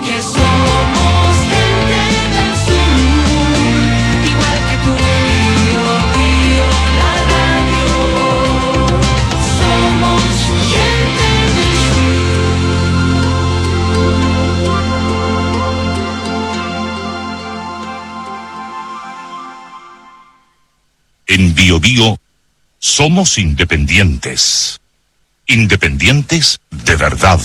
que somos gente del sur, igual que tú, Bio, la radio. Somos gente del sur. En Bio Bio somos independientes. Independientes de verdad.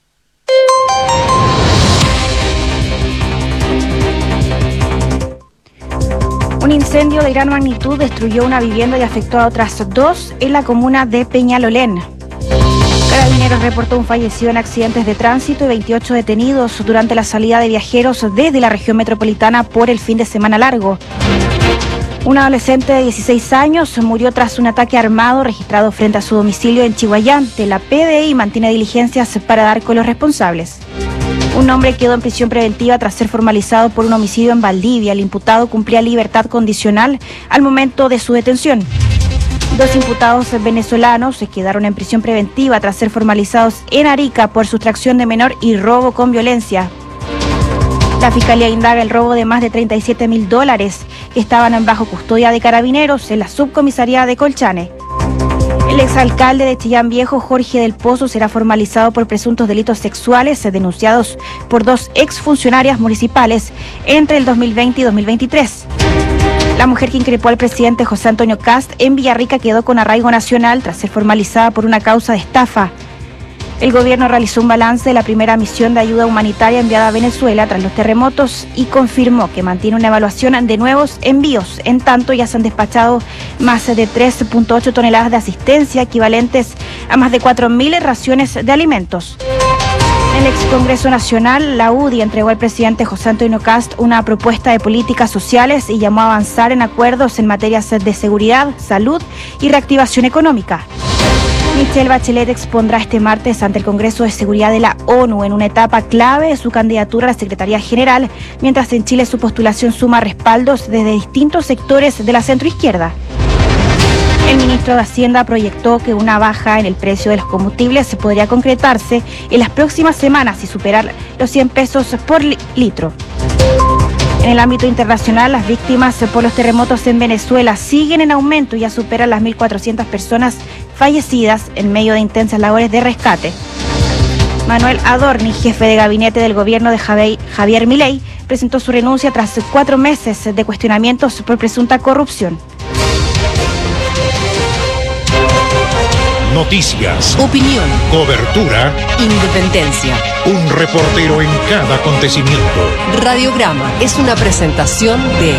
Un incendio de gran magnitud destruyó una vivienda y afectó a otras dos en la comuna de Peñalolén. Carabineros reportó un fallecido en accidentes de tránsito y 28 detenidos durante la salida de viajeros desde la región metropolitana por el fin de semana largo. Un adolescente de 16 años murió tras un ataque armado registrado frente a su domicilio en Chihuayante. La PDI mantiene diligencias para dar con los responsables. Un hombre quedó en prisión preventiva tras ser formalizado por un homicidio en Valdivia. El imputado cumplía libertad condicional al momento de su detención. Dos imputados venezolanos se quedaron en prisión preventiva tras ser formalizados en Arica por sustracción de menor y robo con violencia. La Fiscalía indaga el robo de más de $37.000 que estaban bajo custodia de Carabineros en la subcomisaría de Colchane. El exalcalde de Chillán Viejo, Jorge del Pozo, será formalizado por presuntos delitos sexuales denunciados por dos exfuncionarias municipales entre el 2020 y 2023. La mujer que increpó al presidente José Antonio Kast en Villarrica quedó con arraigo nacional tras ser formalizada por una causa de estafa. El gobierno realizó un balance de la primera misión de ayuda humanitaria enviada a Venezuela tras los terremotos y confirmó que mantiene una evaluación de nuevos envíos. En tanto, ya se han despachado más de 3.8 toneladas de asistencia, equivalentes a más de 4.000 raciones de alimentos. En el ex Congreso Nacional, la UDI entregó al presidente José Antonio Kast una propuesta de políticas sociales y llamó a avanzar en acuerdos en materias de seguridad, salud y reactivación económica. Michelle Bachelet expondrá este martes ante el Congreso de Seguridad de la ONU en una etapa clave de su candidatura a la Secretaría General, mientras en Chile su postulación suma respaldos desde distintos sectores de la centroizquierda. El ministro de Hacienda proyectó que una baja en el precio de los combustibles podría concretarse en las próximas semanas y superar los 100 pesos por litro. En el ámbito internacional, las víctimas por los terremotos en Venezuela siguen en aumento y ya superan las 1.400 personas fallecidas en medio de intensas labores de rescate. Manuel Adorni, jefe de gabinete del gobierno de Javier Milei, presentó su renuncia tras 4 meses de cuestionamientos por presunta corrupción. Noticias, opinión, cobertura, independencia. Un reportero en cada acontecimiento. Radiograma es una presentación de...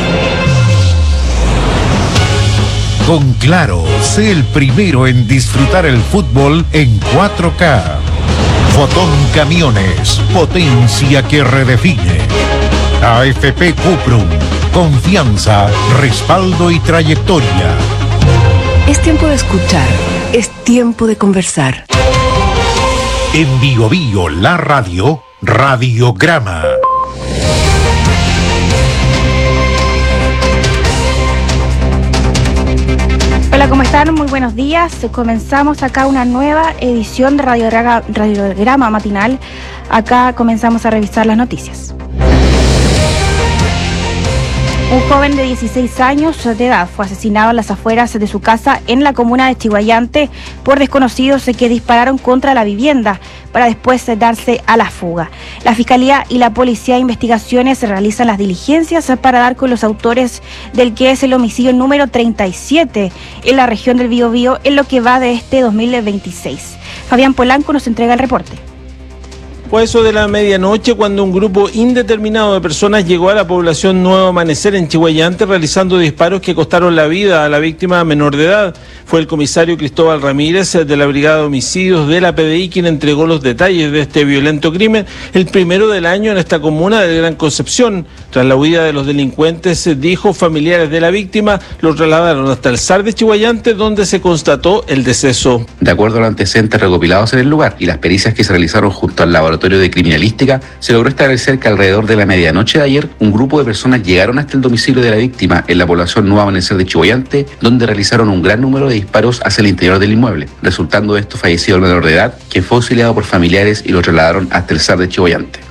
Con Claro, sé el primero en disfrutar el fútbol en 4K. Fotón Camiones, potencia que redefine. AFP Cuprum, confianza, respaldo y trayectoria. Es tiempo de escuchar, es tiempo de conversar. En Bio Bio, la radio, Radiograma. Hola, ¿cómo están? Muy buenos días. Comenzamos acá una nueva edición de Radiograma matinal. Acá comenzamos a revisar las noticias. Un joven de 16 años de edad fue asesinado en las afueras de su casa en la comuna de Chihuayante por desconocidos que dispararon contra la vivienda para después darse a la fuga. La Fiscalía y la Policía de Investigaciones realizan las diligencias para dar con los autores del que es el homicidio número 37 en la región del Biobío en lo que va de este 2026. Fabián Polanco nos entrega el reporte. Fue eso de la medianoche cuando un grupo indeterminado de personas llegó a la población Nuevo Amanecer en Chihuayante realizando disparos que costaron la vida a la víctima menor de edad. Fue el comisario Cristóbal Ramírez de la Brigada de Homicidios de la PDI quien entregó los detalles de este violento crimen, el primero del año en esta comuna de Gran Concepción. Tras la huida de los delincuentes, dijo, familiares de la víctima los trasladaron hasta el SAR de Chihuayante donde se constató el deceso. De acuerdo a los antecedentes recopilados en el lugar y las pericias que se realizaron junto al laboratorio de criminalística, se logró establecer que alrededor de la medianoche de ayer, un grupo de personas llegaron hasta el domicilio de la víctima en la población Nuevo Amanecer de Chihuayante, donde realizaron un gran número de disparos hacia el interior del inmueble, resultando de esto fallecido el menor de edad, quien fue auxiliado por familiares y lo trasladaron hasta el SAR de Chihuayante.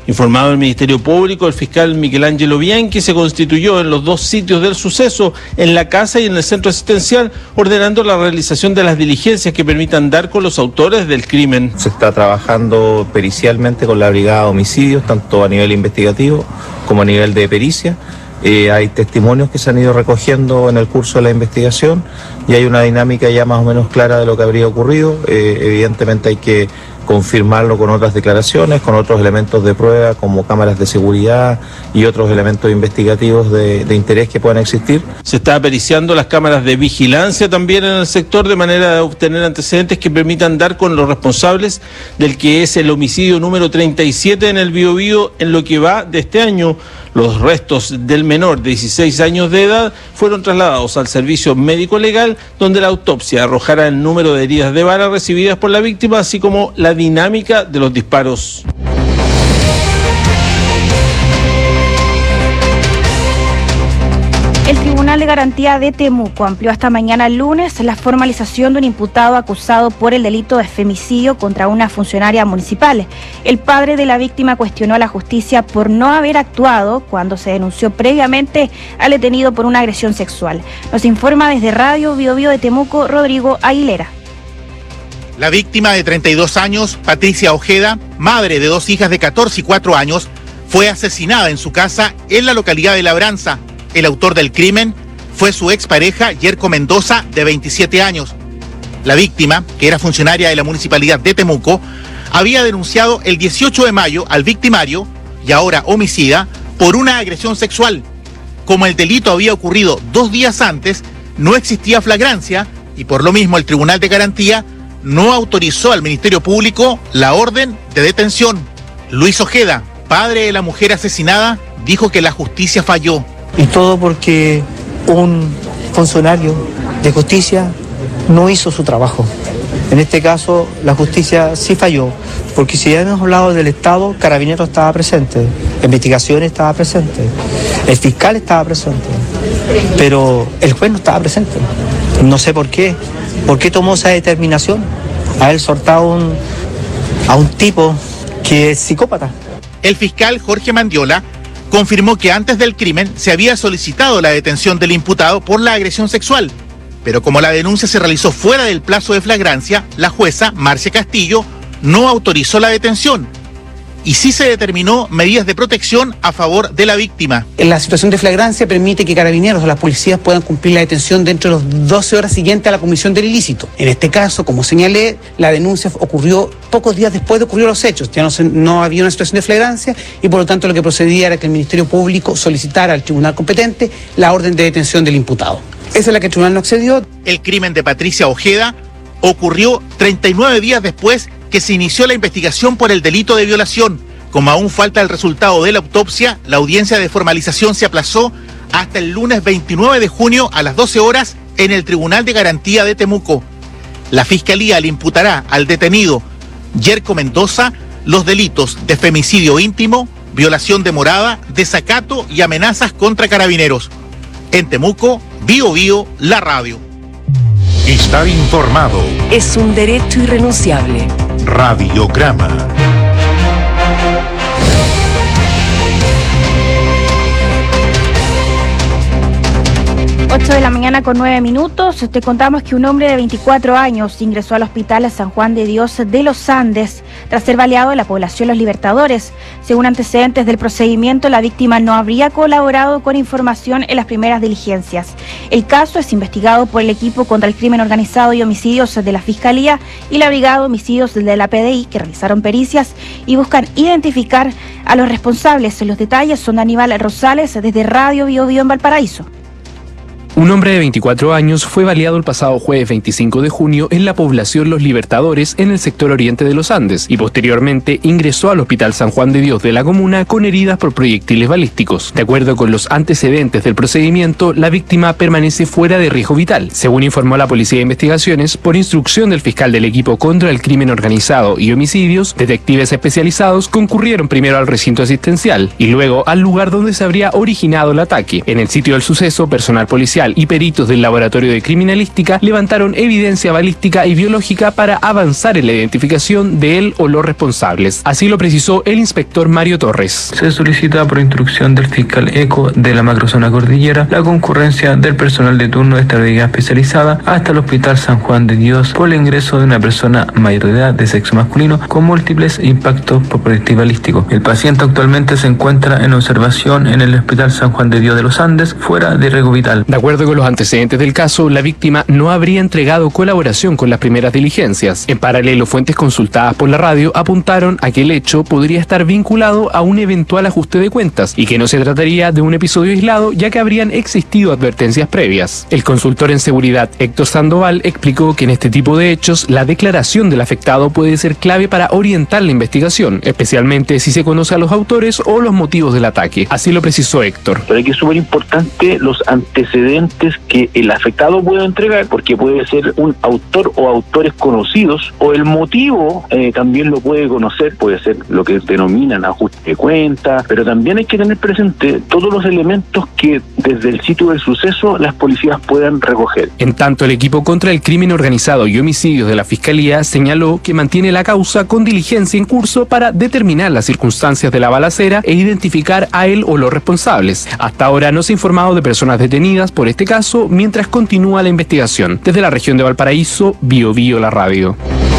Informado el Ministerio Público, el fiscal Miguel Ángelo Bianchi se constituyó en los dos sitios del suceso, en la casa y en el centro asistencial, ordenando la realización de las diligencias que permitan dar con los autores del crimen. Se está trabajando pericialmente con la Brigada de Homicidios, tanto a nivel investigativo como a nivel de pericia. Hay testimonios que se han ido recogiendo en el curso de la investigación y hay una dinámica ya más o menos clara de lo que habría ocurrido. Evidentemente hay que confirmarlo con otras declaraciones, con otros elementos de prueba como cámaras de seguridad y otros elementos investigativos de interés que puedan existir. Se está periciando las cámaras de vigilancia también en el sector de manera de obtener antecedentes que permitan dar con los responsables del que es el homicidio número 37 en el Biobío en lo que va de este año. Los restos del menor de 16 años de edad fueron trasladados al servicio médico legal, donde la autopsia arrojará el número de heridas de bala recibidas por la víctima, así como la dinámica de los disparos. El Tribunal de Garantía de Temuco amplió hasta mañana lunes la formalización de un imputado acusado por el delito de femicidio contra una funcionaria municipal. El padre de la víctima cuestionó a la justicia por no haber actuado cuando se denunció previamente al detenido por una agresión sexual. Nos informa desde Radio Biobío de Temuco, Rodrigo Aguilera. La víctima de 32 años, Patricia Ojeda, madre de dos hijas de 14 y 4 años, fue asesinada en su casa en la localidad de Labranza. El autor del crimen fue su expareja, Yerko Mendoza, de 27 años. La víctima, que era funcionaria de la municipalidad de Temuco, había denunciado el 18 de mayo al victimario, y ahora homicida, por una agresión sexual. Como el delito había ocurrido 2 días antes, no existía flagrancia y por lo mismo el Tribunal de Garantía no autorizó al Ministerio Público la orden de detención. Luis Ojeda, padre de la mujer asesinada, dijo que la justicia falló. Y todo porque un funcionario de justicia no hizo su trabajo. En este caso, la justicia sí falló, porque si ya hemos hablado del Estado, Carabineros estaba presente, Investigaciones estaba presente, el fiscal estaba presente, pero el juez no estaba presente. No sé por qué tomó esa determinación, haber soltado a un tipo que es psicópata. El fiscal Jorge Mandiola confirmó que antes del crimen se había solicitado la detención del imputado por la agresión sexual, pero como la denuncia se realizó fuera del plazo de flagrancia, la jueza Marcia Castillo no autorizó la detención y sí se determinó medidas de protección a favor de la víctima. La situación de flagrancia permite que Carabineros o las policías puedan cumplir la detención dentro de las 12 horas siguientes a la comisión del ilícito. En este caso, como señalé, la denuncia ocurrió pocos días después de ocurrir los hechos. Ya no había una situación de flagrancia y por lo tanto lo que procedía era que el Ministerio Público solicitara al tribunal competente la orden de detención del imputado. Esa es la que el tribunal no accedió. El crimen de Patricia Ojeda ocurrió 39 días después que se inició la investigación por el delito de violación. Como aún falta el resultado de la autopsia, la audiencia de formalización se aplazó hasta el lunes 29 de junio a las 12 horas en el Tribunal de Garantía de Temuco. La Fiscalía le imputará al detenido Yerko Mendoza los delitos de femicidio íntimo, violación de morada, desacato y amenazas contra Carabineros. En Temuco, Biobío, la radio. Estar informado. Es un derecho irrenunciable. Radiograma. 8 de la mañana con 9 minutos. Te contamos que un hombre de 24 años ingresó al hospital San Juan de Dios de los Andes tras ser baleado en la población Los Libertadores. Según antecedentes del procedimiento, la víctima no habría colaborado con información en las primeras diligencias. El caso es investigado por el equipo contra el crimen organizado y homicidios de la Fiscalía y la Brigada de Homicidios de la PDI, que realizaron pericias y buscan identificar a los responsables. Los detalles son de Aníbal Rosales desde Radio Biobío en Valparaíso. Un hombre de 24 años fue baleado el pasado jueves 25 de junio en la población Los Libertadores, en el sector oriente de los Andes, y posteriormente ingresó al Hospital San Juan de Dios de la comuna con heridas por proyectiles balísticos. De acuerdo con los antecedentes del procedimiento, la víctima permanece fuera de riesgo vital. Según informó la Policía de Investigaciones, por instrucción del fiscal del equipo contra el crimen organizado y homicidios, detectives especializados concurrieron primero al recinto asistencial y luego al lugar donde se habría originado el ataque. En el sitio del suceso, personal policial policial y peritos del Laboratorio de Criminalística levantaron evidencia balística y biológica para avanzar en la identificación de él o los responsables. Así lo precisó el inspector Mario Torres. Se solicita por instrucción del fiscal ECO de la macrozona cordillera la concurrencia del personal de turno de esta brigada especializada hasta el Hospital San Juan de Dios por el ingreso de una persona mayor de edad de sexo masculino con múltiples impactos por proyectil balístico. El paciente actualmente se encuentra en observación en el Hospital San Juan de Dios de los Andes, fuera de riesgo vital. De acuerdo con los antecedentes del caso, la víctima no habría entregado colaboración con las primeras diligencias. En paralelo, fuentes consultadas por la radio apuntaron a que el hecho podría estar vinculado a un eventual ajuste de cuentas y que no se trataría de un episodio aislado, ya que habrían existido advertencias previas. El consultor en seguridad Héctor Sandoval explicó que en este tipo de hechos la declaración del afectado puede ser clave para orientar la investigación, especialmente si se conoce a los autores o los motivos del ataque. Así lo precisó Héctor. Pero aquí es súper importante los antecedentes que el afectado puede entregar, porque puede ser un autor o autores conocidos, o el motivo también lo puede conocer, puede ser lo que denominan ajuste de cuenta, pero también hay que tener presente todos los elementos que desde el sitio del suceso las policías puedan recoger. En tanto, el equipo contra el crimen organizado y homicidios de la Fiscalía señaló que mantiene la causa con diligencia en curso para determinar las circunstancias de la balacera e identificar a él o los responsables. Hasta ahora no se ha informado de personas detenidas por este caso mientras continúa la investigación. Desde la región de Valparaíso, BioBio la radio.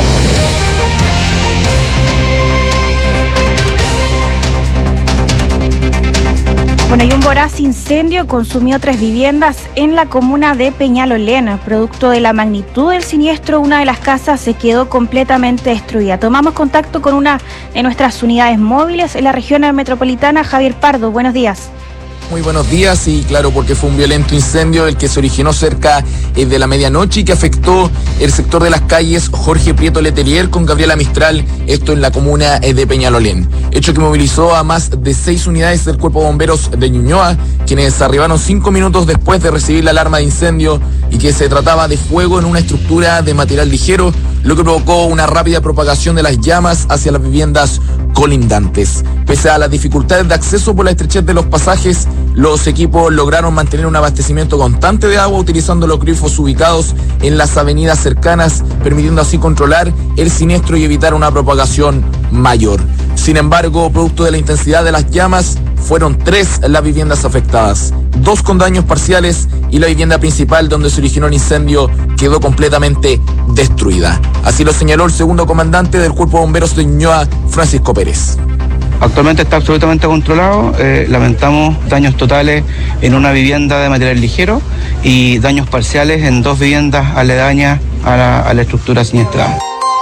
Bueno, y un voraz incendio consumió 3 viviendas en la comuna de Peñalolén. Producto de la magnitud del siniestro, una de las casas se quedó completamente destruida. Tomamos contacto con una de nuestras unidades móviles en la región metropolitana. Javier Pardo, buenos días. Muy buenos días, y claro, porque fue un violento incendio el que se originó cerca de la medianoche y que afectó el sector de las calles Jorge Prieto Letelier con Gabriela Mistral, esto en la comuna de Peñalolén. Hecho que movilizó a más de 6 unidades del Cuerpo de Bomberos de Ñuñoa, quienes arribaron 5 minutos después de recibir la alarma de incendio y que se trataba de fuego en una estructura de material ligero, lo que provocó una rápida propagación de las llamas hacia las viviendas colindantes. Pese a las dificultades de acceso por la estrechez de los pasajes, los equipos lograron mantener un abastecimiento constante de agua utilizando los grifos ubicados en las avenidas cercanas, permitiendo así controlar el siniestro y evitar una propagación mayor. Sin embargo, producto de la intensidad de las llamas, fueron 3 las viviendas afectadas, 2 con daños parciales y la vivienda principal donde se originó el incendio quedó completamente destruida. Así lo señaló el segundo comandante del Cuerpo de Bomberos de Ñuñoa, Francisco Pérez. Actualmente está absolutamente controlado. Lamentamos daños totales en una vivienda de material ligero y daños parciales en 2 viviendas aledañas a la estructura siniestrada.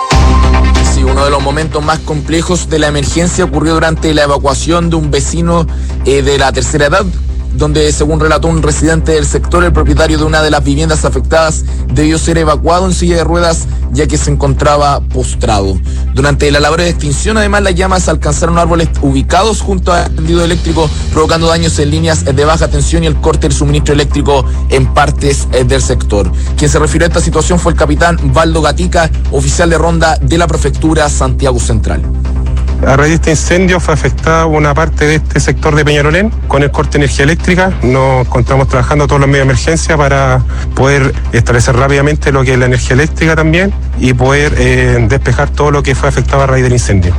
Sí, uno de los momentos más complejos de la emergencia ocurrió durante la evacuación de un vecino de la tercera edad, donde, según relató un residente del sector, el propietario de una de las viviendas afectadas debió ser evacuado en silla de ruedas ya que se encontraba postrado. Durante la labor de extinción, además, las llamas alcanzaron árboles ubicados junto al tendido eléctrico, provocando daños en líneas de baja tensión y el corte del suministro eléctrico en partes del sector. Quien se refirió a esta situación fue el capitán Valdo Gatica, oficial de ronda de la prefectura Santiago Central. A raíz de este incendio fue afectada una parte de este sector de Peñalolén con el corte de energía eléctrica. Nos encontramos trabajando todos los medios de emergencia para poder establecer rápidamente lo que es la energía eléctrica también y poder despejar todo lo que fue afectado a raíz del incendio.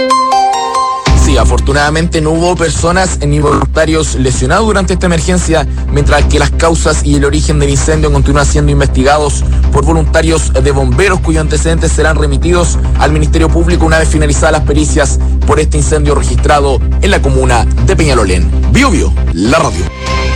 Sí, afortunadamente no hubo personas ni voluntarios lesionados durante esta emergencia, mientras que las causas y el origen del incendio continúan siendo investigados por voluntarios de bomberos cuyos antecedentes serán remitidos al Ministerio Público una vez finalizadas las pericias por este incendio registrado en la comuna de Peñalolén. BioBio, la radio.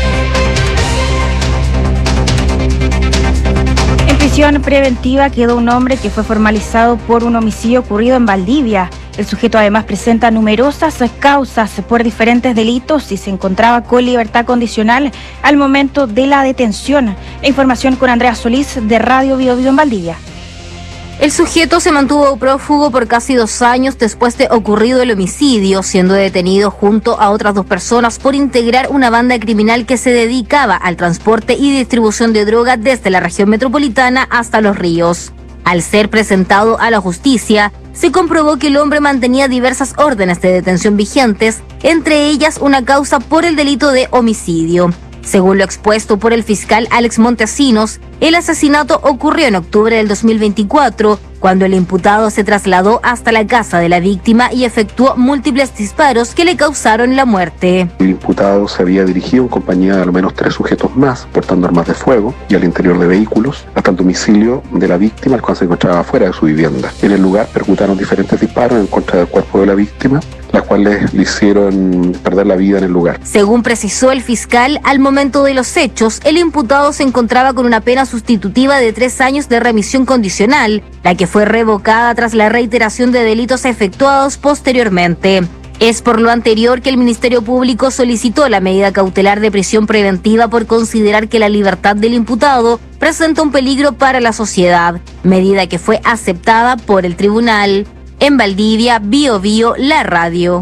En prisión preventiva quedó un hombre que fue formalizado por un homicidio ocurrido en Valdivia. El sujeto además presenta numerosas causas por diferentes delitos y se encontraba con libertad condicional al momento de la detención. La información con Andrea Solís de Radio BioBio en Valdivia. El sujeto se mantuvo prófugo por casi 2 años después de ocurrido el homicidio, siendo detenido junto a otras 2 personas por integrar una banda criminal que se dedicaba al transporte y distribución de droga desde la región metropolitana hasta Los Ríos. Al ser presentado a la justicia, se comprobó que el hombre mantenía diversas órdenes de detención vigentes, entre ellas una causa por el delito de homicidio. Según lo expuesto por el fiscal Alex Montesinos, el asesinato ocurrió en octubre del 2024, cuando el imputado se trasladó hasta la casa de la víctima y efectuó múltiples disparos que le causaron la muerte. El imputado se había dirigido en compañía de al menos 3 sujetos más, portando armas de fuego y al interior de vehículos, hasta el domicilio de la víctima, el cual se encontraba fuera de su vivienda. En el lugar percutaron diferentes disparos en contra del cuerpo de la víctima, las cuales le hicieron perder la vida en el lugar. Según precisó el fiscal, al momento de los hechos, el imputado se encontraba con una pena sustitutiva de 3 años de remisión condicional, la que fue revocada tras la reiteración de delitos efectuados posteriormente. Es por lo anterior que el Ministerio Público solicitó la medida cautelar de prisión preventiva por considerar que la libertad del imputado presenta un peligro para la sociedad, medida que fue aceptada por el tribunal. En Valdivia, Bio Bio, la radio.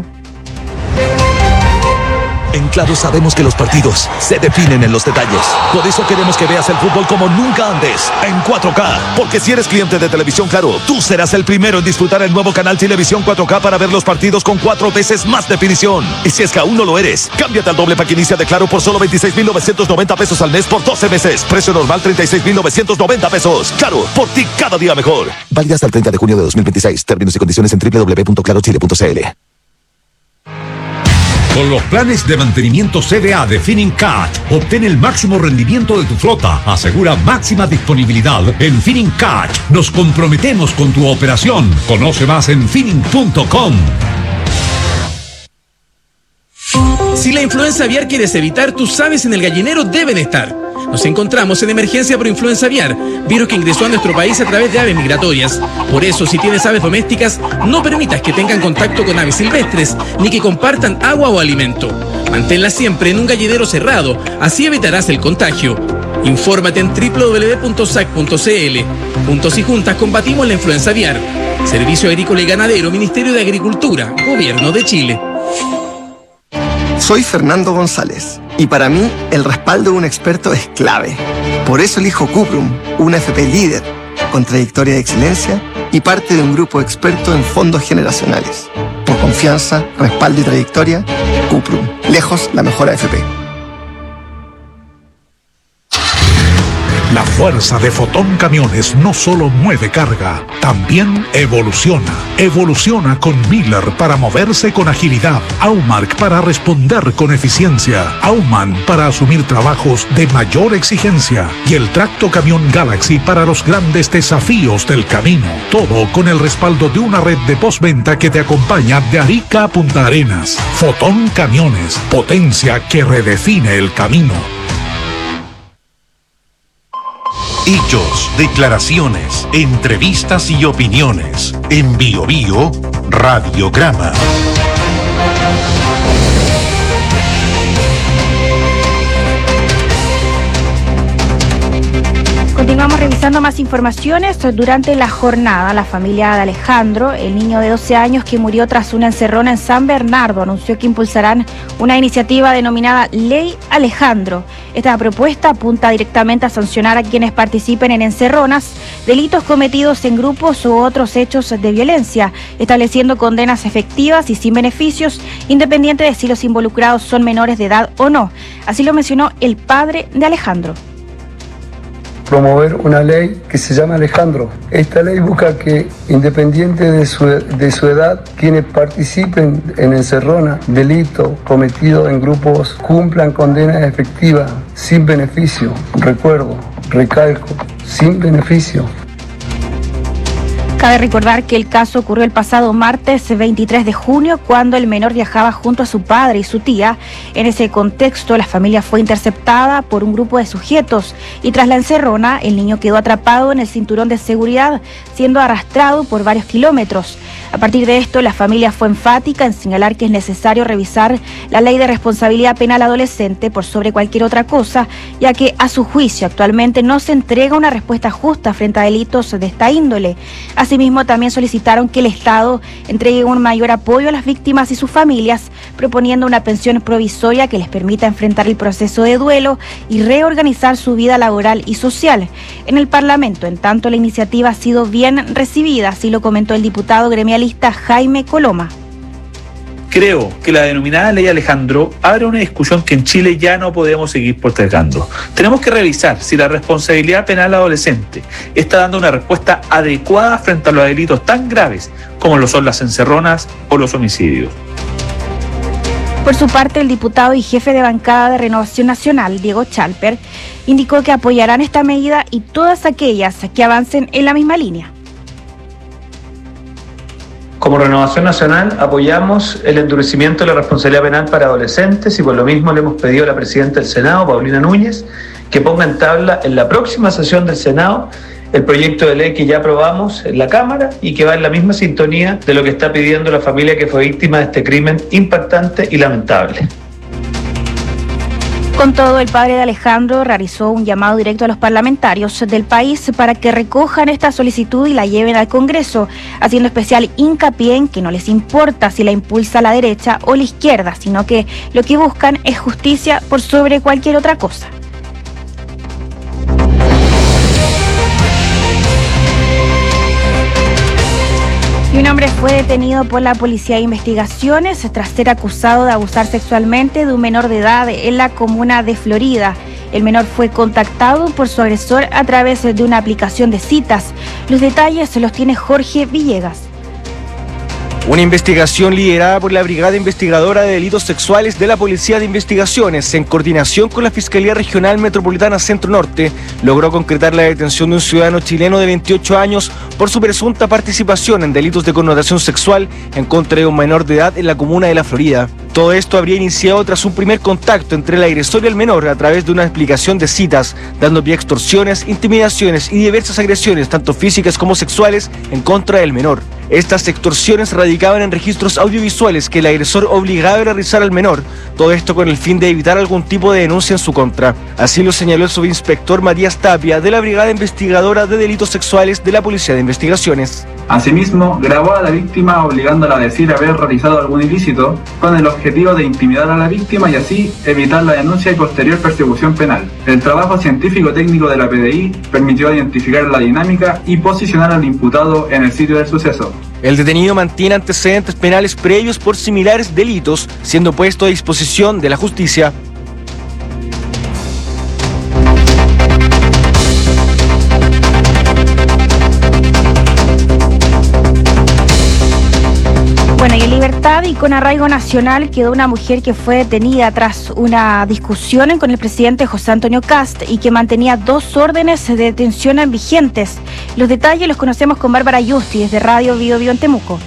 En Claro sabemos que los partidos se definen en los detalles. Por eso queremos que veas el fútbol como nunca antes, en 4K. Porque si eres cliente de Televisión Claro, tú serás el primero en disfrutar el nuevo canal Televisión 4K para ver los partidos con 4 veces más definición. Y si es que aún no lo eres, cámbiate al doble pack inicia de Claro por solo 26,990 pesos al mes por 12 meses. Precio normal 36,990 pesos. Claro, por ti cada día mejor. Válida hasta el 30 de junio de 2026. Términos y condiciones en www.clarochile.cl. Con los planes de mantenimiento CDA de Finincat, obtén el máximo rendimiento de tu flota. Asegura máxima disponibilidad en Finincat. Nos comprometemos con tu operación. Conoce más en Finin.com. Si la influenza aviar quieres evitar, tus aves en el gallinero deben estar. Nos encontramos en emergencia por influenza aviar, virus que ingresó a nuestro país a través de aves migratorias. Por eso, si tienes aves domésticas, no permitas que tengan contacto con aves silvestres, ni que compartan agua o alimento. Manténlas siempre en un gallinero cerrado, así evitarás el contagio. Infórmate en www.sac.cl. Juntos y juntas combatimos la influenza aviar. Servicio Agrícola y Ganadero, Ministerio de Agricultura, Gobierno de Chile. Soy Fernando González y para mí el respaldo de un experto es clave. Por eso elijo Cuprum, una FP líder, con trayectoria de excelencia y parte de un grupo experto en fondos generacionales. Por confianza, respaldo y trayectoria, Cuprum, lejos la mejor AFP. La fuerza de Fotón Camiones no solo mueve carga, también evoluciona. Evoluciona con Miller para moverse con agilidad, Aumark para responder con eficiencia, Aumann para asumir trabajos de mayor exigencia y el Tracto Camión Galaxy para los grandes desafíos del camino. Todo con el respaldo de una red de postventa que te acompaña de Arica a Punta Arenas. Fotón Camiones, potencia que redefine el camino. Hechos, declaraciones, entrevistas y opiniones. En Bio Bio, Radiograma. Continuamos revisando más informaciones. Durante la jornada, la familia de Alejandro, el niño de 12 años que murió tras una encerrona en San Bernardo, anunció que impulsarán una iniciativa denominada Ley Alejandro. Esta propuesta apunta directamente a sancionar a quienes participen en encerronas, delitos cometidos en grupos u otros hechos de violencia, estableciendo condenas efectivas y sin beneficios, independiente de si los involucrados son menores de edad o no. Así lo mencionó el padre de Alejandro. Promover una ley que se llama Alejandro. Esta ley busca que, independiente de su edad, quienes participen en encerrona, delito cometido en grupos, cumplan condenas efectivas, sin beneficio. Recuerdo, recalco, sin beneficio. Cabe recordar que el caso ocurrió el pasado martes 23 de junio, cuando el menor viajaba junto a su padre y su tía. En ese contexto, la familia fue interceptada por un grupo de sujetos y tras la encerrona, el niño quedó atrapado en el cinturón de seguridad, siendo arrastrado por varios kilómetros. A partir de esto, la familia fue enfática en señalar que es necesario revisar la ley de responsabilidad penal adolescente por sobre cualquier otra cosa, ya que a su juicio actualmente no se entrega una respuesta justa frente a delitos de esta índole. Asimismo, también solicitaron que el Estado entregue un mayor apoyo a las víctimas y sus familias, proponiendo una pensión provisoria que les permita enfrentar el proceso de duelo y reorganizar su vida laboral y social. En el Parlamento, en tanto, la iniciativa ha sido bien recibida, así lo comentó el diputado gremialista Jaime Coloma. Creo que la denominada Ley Alejandro abre una discusión que en Chile ya no podemos seguir postergando. Tenemos que revisar si la responsabilidad penal adolescente está dando una respuesta adecuada frente a los delitos tan graves como lo son las encerronas o los homicidios. Por su parte, el diputado y jefe de bancada de Renovación Nacional, Diego Chalper, indicó que apoyarán esta medida y todas aquellas que avancen en la misma línea. Como Renovación Nacional apoyamos el endurecimiento de la responsabilidad penal para adolescentes y por lo mismo le hemos pedido a la presidenta del Senado, Paulina Núñez, que ponga en tabla en la próxima sesión del Senado el proyecto de ley que ya aprobamos en la Cámara y que va en la misma sintonía de lo que está pidiendo la familia que fue víctima de este crimen impactante y lamentable. Con todo, el padre de Alejandro realizó un llamado directo a los parlamentarios del país para que recojan esta solicitud y la lleven al Congreso, haciendo especial hincapié en que no les importa si la impulsa la derecha o la izquierda, sino que lo que buscan es justicia por sobre cualquier otra cosa. Y un hombre fue detenido por la Policía de Investigaciones tras ser acusado de abusar sexualmente de un menor de edad en la comuna de Florida. El menor fue contactado por su agresor a través de una aplicación de citas. Los detalles los tiene Jorge Villegas. Una investigación liderada por la Brigada Investigadora de Delitos Sexuales de la Policía de Investigaciones, en coordinación con la Fiscalía Regional Metropolitana Centro Norte, logró concretar la detención de un ciudadano chileno de 28 años por su presunta participación en delitos de connotación sexual en contra de un menor de edad en la comuna de La Florida. Todo esto habría iniciado tras un primer contacto entre el agresor y el menor a través de una explicación de citas, dando pie a extorsiones, intimidaciones y diversas agresiones, tanto físicas como sexuales, en contra del menor. Estas extorsiones radicaban en registros audiovisuales que el agresor obligaba a realizar al menor, todo esto con el fin de evitar algún tipo de denuncia en su contra. Así lo señaló el subinspector Matías Tapia, de la Brigada Investigadora de Delitos Sexuales de la Policía de Investigaciones. Asimismo, grabó a la víctima obligándola a decir haber realizado algún ilícito, con el objetivo de intimidar a la víctima y así evitar la denuncia y posterior persecución penal. El trabajo científico técnico de la PDI permitió identificar la dinámica y posicionar al imputado en el sitio del suceso. El detenido mantiene antecedentes penales previos por similares delitos, siendo puesto a disposición de la justicia. Bueno, y en libertad y con arraigo nacional quedó una mujer que fue detenida tras una discusión con el presidente José Antonio Kast y que mantenía 2 órdenes de detención vigentes. Los detalles los conocemos con Bárbara Yusti, desde Radio Bio Bio en Temuco.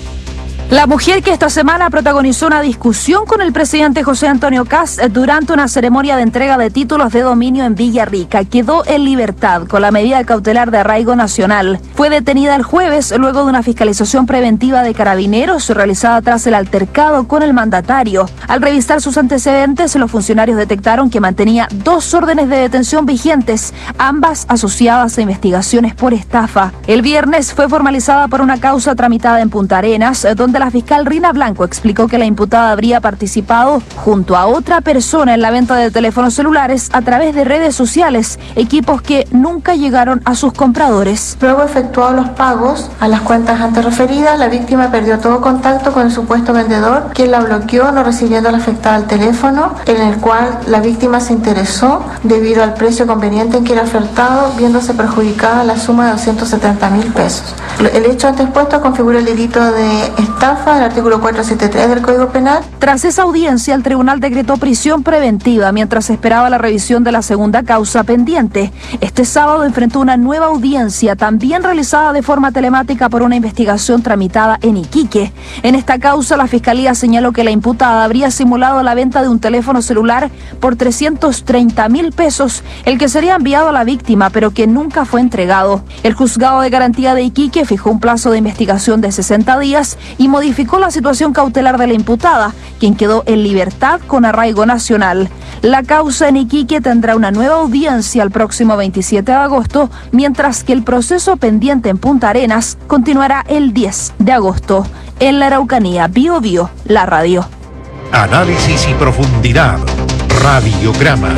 La mujer que esta semana protagonizó una discusión con el presidente José Antonio Kast durante una ceremonia de entrega de títulos de dominio en Villarrica quedó en libertad con la medida cautelar de arraigo nacional. Fue detenida el jueves luego de una fiscalización preventiva de Carabineros realizada tras el altercado con el mandatario. Al revisar sus antecedentes, los funcionarios detectaron que mantenía 2 órdenes de detención vigentes, ambas asociadas a investigaciones por estafa. El viernes fue formalizada por una causa tramitada en Punta Arenas, donde la fiscal Rina Blanco explicó que la imputada habría participado junto a otra persona en la venta de teléfonos celulares a través de redes sociales, equipos que nunca llegaron a sus compradores. Luego efectuados los pagos a las cuentas antes referidas, la víctima perdió todo contacto con el supuesto vendedor, quien la bloqueó, no recibiendo a la afectada el teléfono, en el cual la víctima se interesó debido al precio conveniente en que era ofertado, viéndose perjudicada la suma de 270.000 pesos. El hecho antes puesto configura el delito de estafa del artículo 473 del Código Penal. Tras esa audiencia, el tribunal decretó prisión preventiva mientras esperaba la revisión de la segunda causa pendiente. Este sábado enfrentó una nueva audiencia, también realizada de forma telemática por una investigación tramitada en Iquique. En esta causa, la fiscalía señaló que la imputada habría simulado la venta de un teléfono celular por 330.000 pesos, el que sería enviado a la víctima, pero que nunca fue entregado. El juzgado de garantía de Iquique fijó un plazo de investigación de 60 días y modificó la situación cautelar de la imputada, quien quedó en libertad con arraigo nacional. La causa en Iquique tendrá una nueva audiencia el próximo 27 de agosto, mientras que el proceso pendiente en Punta Arenas continuará el 10 de agosto. En la Araucanía, Bio Bio, la radio. Análisis y profundidad. Radiograma.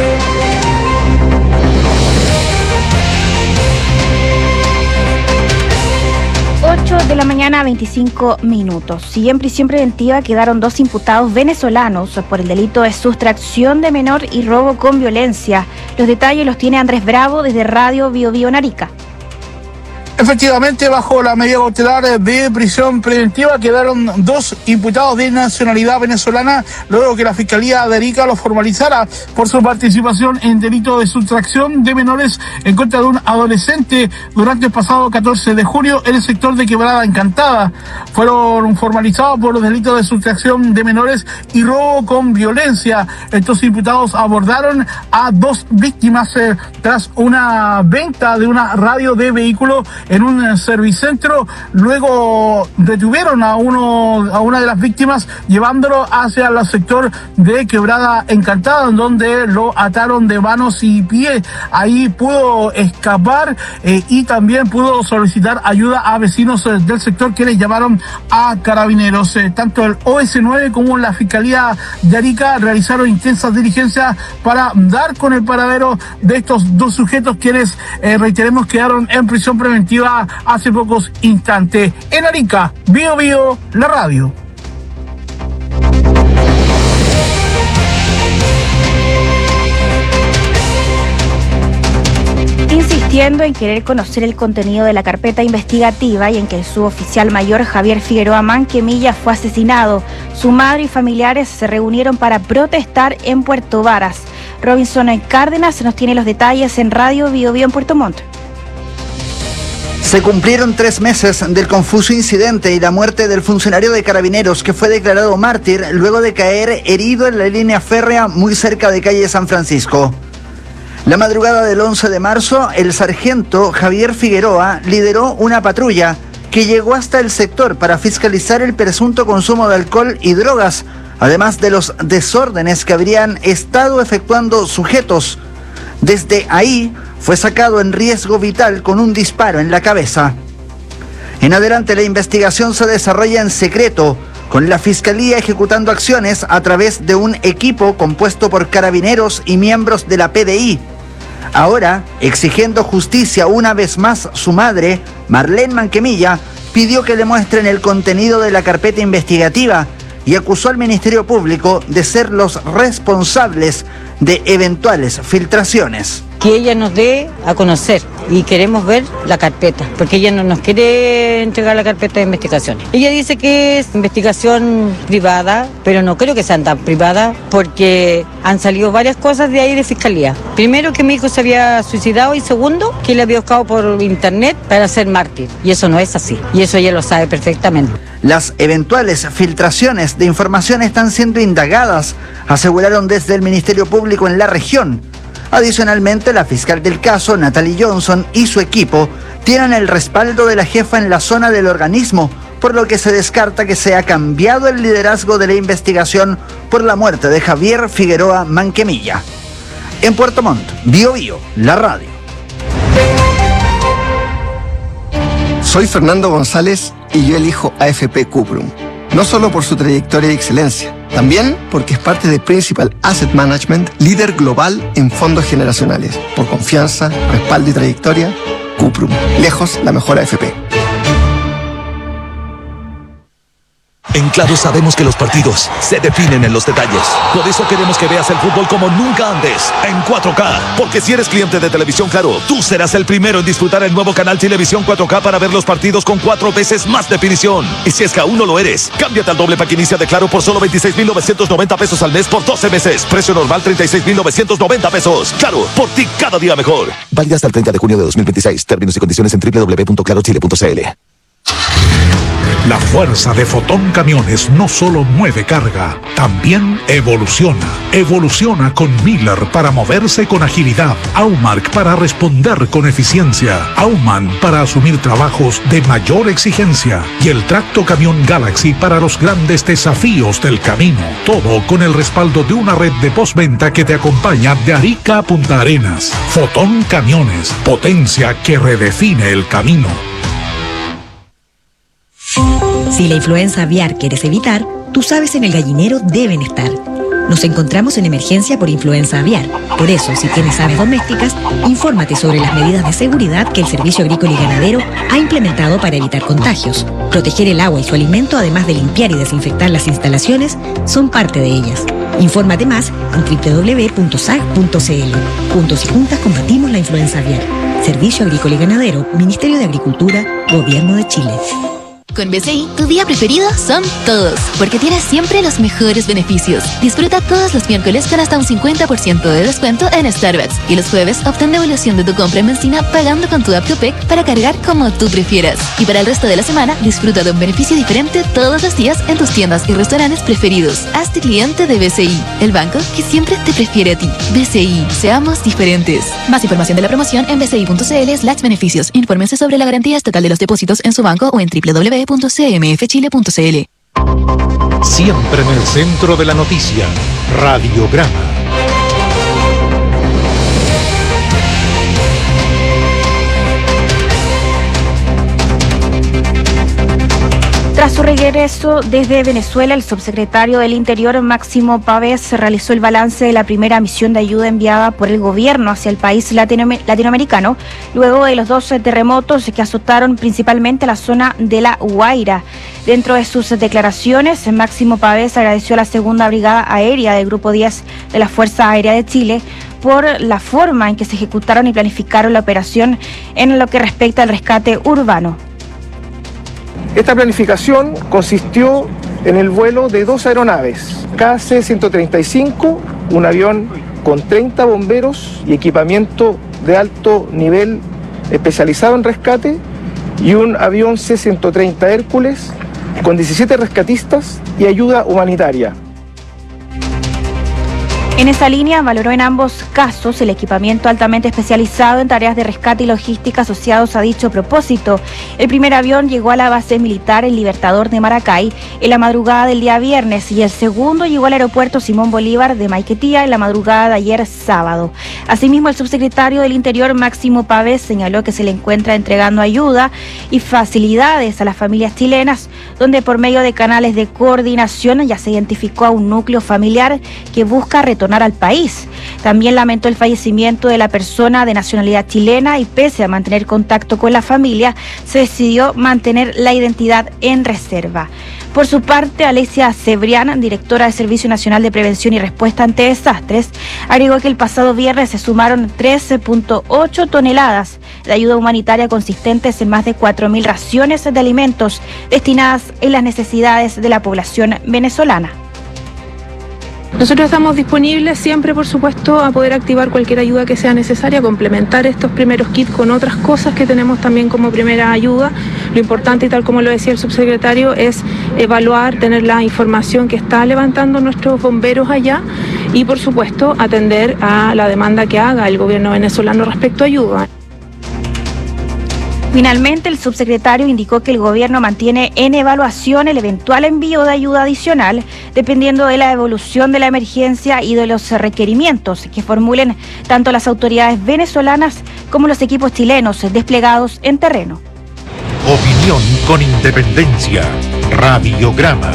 de la mañana, 25 minutos. Y en prisión preventiva quedaron 2 imputados venezolanos por el delito de sustracción de menor y robo con violencia. Los detalles los tiene Andrés Bravo desde Radio Bio Bio Arica. Efectivamente, bajo la medida cautelar de prisión preventiva quedaron 2 imputados de nacionalidad venezolana luego que la Fiscalía de Arica los formalizara por su participación en delito de sustracción de menores en contra de un adolescente durante el pasado 14 de junio en el sector de Quebrada Encantada. Fueron formalizados por los delitos de sustracción de menores y robo con violencia. Estos imputados abordaron a 2 víctimas tras una venta de una radio de vehículo en un servicentro. Luego detuvieron a una de las víctimas llevándolo hacia el sector de Quebrada Encantada, en donde lo ataron de manos y pies. Ahí pudo escapar y también pudo solicitar ayuda a vecinos del sector, quienes llamaron a carabineros. Tanto el OS9 como la Fiscalía de Arica realizaron intensas diligencias para dar con el paradero de estos 2 sujetos, quienes, reiteremos, quedaron en prisión preventiva hace pocos instantes. En Arica, Bio Bio, la radio. Insistiendo en querer conocer el contenido de la carpeta investigativa y en que el suboficial mayor Javier Figueroa Manquemilla fue asesinado, su madre y familiares se reunieron para protestar en Puerto Varas. Robinson Cárdenas nos tiene los detalles en Radio Bio Bio en Puerto Montt. Se cumplieron 3 meses del confuso incidente y la muerte del funcionario de Carabineros que fue declarado mártir luego de caer herido en la línea férrea muy cerca de calle San Francisco. La madrugada del 11 de marzo, el sargento Javier Figueroa lideró una patrulla que llegó hasta el sector para fiscalizar el presunto consumo de alcohol y drogas, además de los desórdenes que habrían estado efectuando sujetos. Desde ahí fue sacado en riesgo vital con un disparo en la cabeza. En adelante, la investigación se desarrolla en secreto, con la Fiscalía ejecutando acciones a través de un equipo compuesto por carabineros y miembros de la PDI. Ahora, exigiendo justicia una vez más, su madre, Marlene Manquemilla, pidió que le muestren el contenido de la carpeta investigativa y acusó al Ministerio Público de ser los responsables de eventuales filtraciones. Que ella nos dé a conocer y queremos ver la carpeta, porque ella no nos quiere entregar la carpeta de investigaciones. Ella dice que es investigación privada, pero no creo que sean tan privadas, porque han salido varias cosas de ahí de fiscalía. Primero, que mi hijo se había suicidado, y segundo, que le había buscado por internet para ser mártir, y eso no es así, y eso ella lo sabe perfectamente. Las eventuales filtraciones de información están siendo indagadas, aseguraron desde el Ministerio Público en la región. Adicionalmente, la fiscal del caso, Natalie Johnson, y su equipo tienen el respaldo de la jefa en la zona del organismo, por lo que se descarta que se ha cambiado el liderazgo de la investigación por la muerte de Javier Figueroa Manquemilla. En Puerto Montt, Bio Bio, la radio. Soy Fernando González y yo elijo AFP Cuprum. No solo por su trayectoria y excelencia, también porque es parte de Principal Asset Management, líder global en fondos generacionales. Por confianza, respaldo y trayectoria, Cuprum. Lejos la mejor AFP. En Claro sabemos que los partidos se definen en los detalles. Por eso queremos que veas el fútbol como nunca antes, en 4K. Porque si eres cliente de Televisión Claro, tú serás el primero en disfrutar el nuevo canal Televisión 4K para ver los partidos con 4 veces más definición. Y si es que aún no lo eres, cámbiate al doble pack inicia de Claro por solo 26,990 pesos al mes por 12 meses. Precio normal 36,990 pesos. Claro, por ti cada día mejor. Válida hasta el 30 de junio de 2026. Términos y condiciones en www.clarochile.cl. La fuerza de Fotón Camiones no solo mueve carga, también evoluciona. Evoluciona con Miller para moverse con agilidad, Aumark para responder con eficiencia, Aumann para asumir trabajos de mayor exigencia y el tracto camión Galaxy para los grandes desafíos del camino. Todo con el respaldo de una red de postventa que te acompaña de Arica a Punta Arenas. Fotón Camiones, potencia que redefine el camino. Si la influenza aviar quieres evitar, tú sabes en el gallinero deben estar. Nos encontramos en emergencia por influenza aviar. Por eso, si tienes aves domésticas, infórmate sobre las medidas de seguridad que el Servicio Agrícola y Ganadero ha implementado para evitar contagios. Proteger el agua y su alimento, además de limpiar y desinfectar las instalaciones, son parte de ellas. Infórmate más en www.sag.cl. Juntos y juntas combatimos la influenza aviar. Servicio Agrícola y Ganadero, Ministerio de Agricultura, Gobierno de Chile. Con BCI, tu día preferido son todos, porque tienes siempre los mejores beneficios. Disfruta todos los miércoles con hasta un 50% de descuento en Starbucks. Y los jueves obtén devolución de tu compra en benzina pagando con tu app Tupec para cargar como tú prefieras. Y para el resto de la semana, disfruta de un beneficio diferente todos los días en tus tiendas y restaurantes preferidos. Hazte cliente de BCI, el banco que siempre te prefiere a ti. BCI, seamos diferentes. Más información de la promoción en bci.cl/beneficios. Infórmense sobre la garantía estatal de los depósitos en su banco o en www.cmfchile.cl. Siempre en el centro de la noticia, Radiograma. Tras su regreso desde Venezuela, el subsecretario del Interior, Máximo Pavés, realizó el balance de la primera misión de ayuda enviada por el gobierno hacia el país latinoamericano, luego de los 2 terremotos que azotaron principalmente la zona de La Guaira. Dentro de sus declaraciones, Máximo Pavés agradeció a la Segunda Brigada Aérea del Grupo 10 de la Fuerza Aérea de Chile por la forma en que se ejecutaron y planificaron la operación en lo que respecta al rescate urbano. Esta planificación consistió en el vuelo de 2 aeronaves, KC-135, un avión con 30 bomberos y equipamiento de alto nivel especializado en rescate, y un avión C-130 Hércules con 17 rescatistas y ayuda humanitaria. En esa línea, valoró en ambos casos el equipamiento altamente especializado en tareas de rescate y logística asociados a dicho propósito. El primer avión llegó a la base militar El Libertador de Maracay en la madrugada del día viernes y el segundo llegó al aeropuerto Simón Bolívar de Maiquetía en la madrugada de ayer sábado. Asimismo, el subsecretario del Interior, Máximo Pavés, señaló que se le encuentra entregando ayuda y facilidades a las familias chilenas, donde por medio de canales de coordinación ya se identificó a un núcleo familiar que busca retornar al país. También lamentó el fallecimiento de la persona de nacionalidad chilena y pese a mantener contacto con la familia, se decidió mantener la identidad en reserva. Por su parte, Alesia Cebrián, directora del Servicio Nacional de Prevención y Respuesta ante Desastres, agregó que el pasado viernes se sumaron 13.8 toneladas de ayuda humanitaria consistentes en más de 4.000 raciones de alimentos destinadas en las necesidades de la población venezolana. Nosotros estamos disponibles siempre, por supuesto, a poder activar cualquier ayuda que sea necesaria, complementar estos primeros kits con otras cosas que tenemos también como primera ayuda. Lo importante, y tal como lo decía el subsecretario, es evaluar, tener la información que está levantando nuestros bomberos allá y, por supuesto, atender a la demanda que haga el gobierno venezolano respecto a ayuda. Finalmente, el subsecretario indicó que el gobierno mantiene en evaluación el eventual envío de ayuda adicional, dependiendo de la evolución de la emergencia y de los requerimientos que formulen tanto las autoridades venezolanas como los equipos chilenos desplegados en terreno. Opinión con independencia. Radiograma.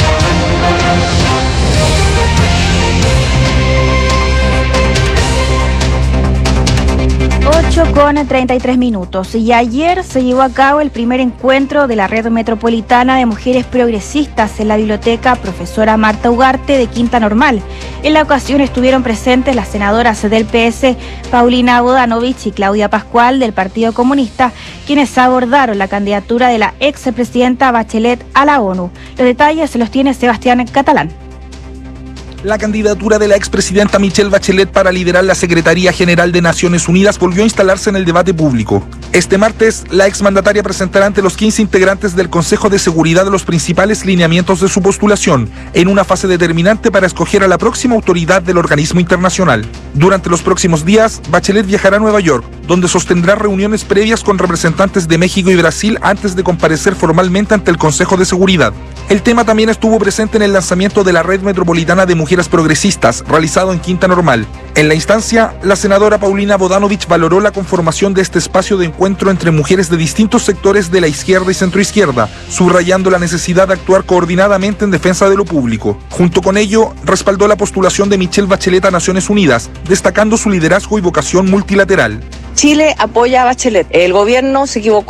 8:33. Y ayer se llevó a cabo el primer encuentro de la Red Metropolitana de Mujeres Progresistas en la Biblioteca Profesora Marta Ugarte de Quinta Normal. En la ocasión estuvieron presentes las senadoras del PS, Paulina Bodanovich y Claudia Pascual del Partido Comunista, quienes abordaron la candidatura de la expresidenta Bachelet a la ONU. Los detalles los tiene Sebastián Catalán. La candidatura de la expresidenta Michelle Bachelet para liderar la Secretaría General de Naciones Unidas volvió a instalarse en el debate público. Este martes, la exmandataria presentará ante los 15 integrantes del Consejo de Seguridad los principales lineamientos de su postulación, en una fase determinante para escoger a la próxima autoridad del organismo internacional. Durante los próximos días, Bachelet viajará a Nueva York, donde sostendrá reuniones previas con representantes de México y Brasil antes de comparecer formalmente ante el Consejo de Seguridad. El tema también estuvo presente en el lanzamiento de la Red Metropolitana de Mujeres Progresistas, realizado en Quinta Normal. En la instancia, la senadora Paulina Bodanovich valoró la conformación de este espacio de encuentro entre mujeres de distintos sectores de la izquierda y centroizquierda, subrayando la necesidad de actuar coordinadamente en defensa de lo público. Junto con ello, respaldó la postulación de Michelle Bachelet a Naciones Unidas, destacando su liderazgo y vocación multilateral. Chile apoya a Bachelet. El gobierno se equivocó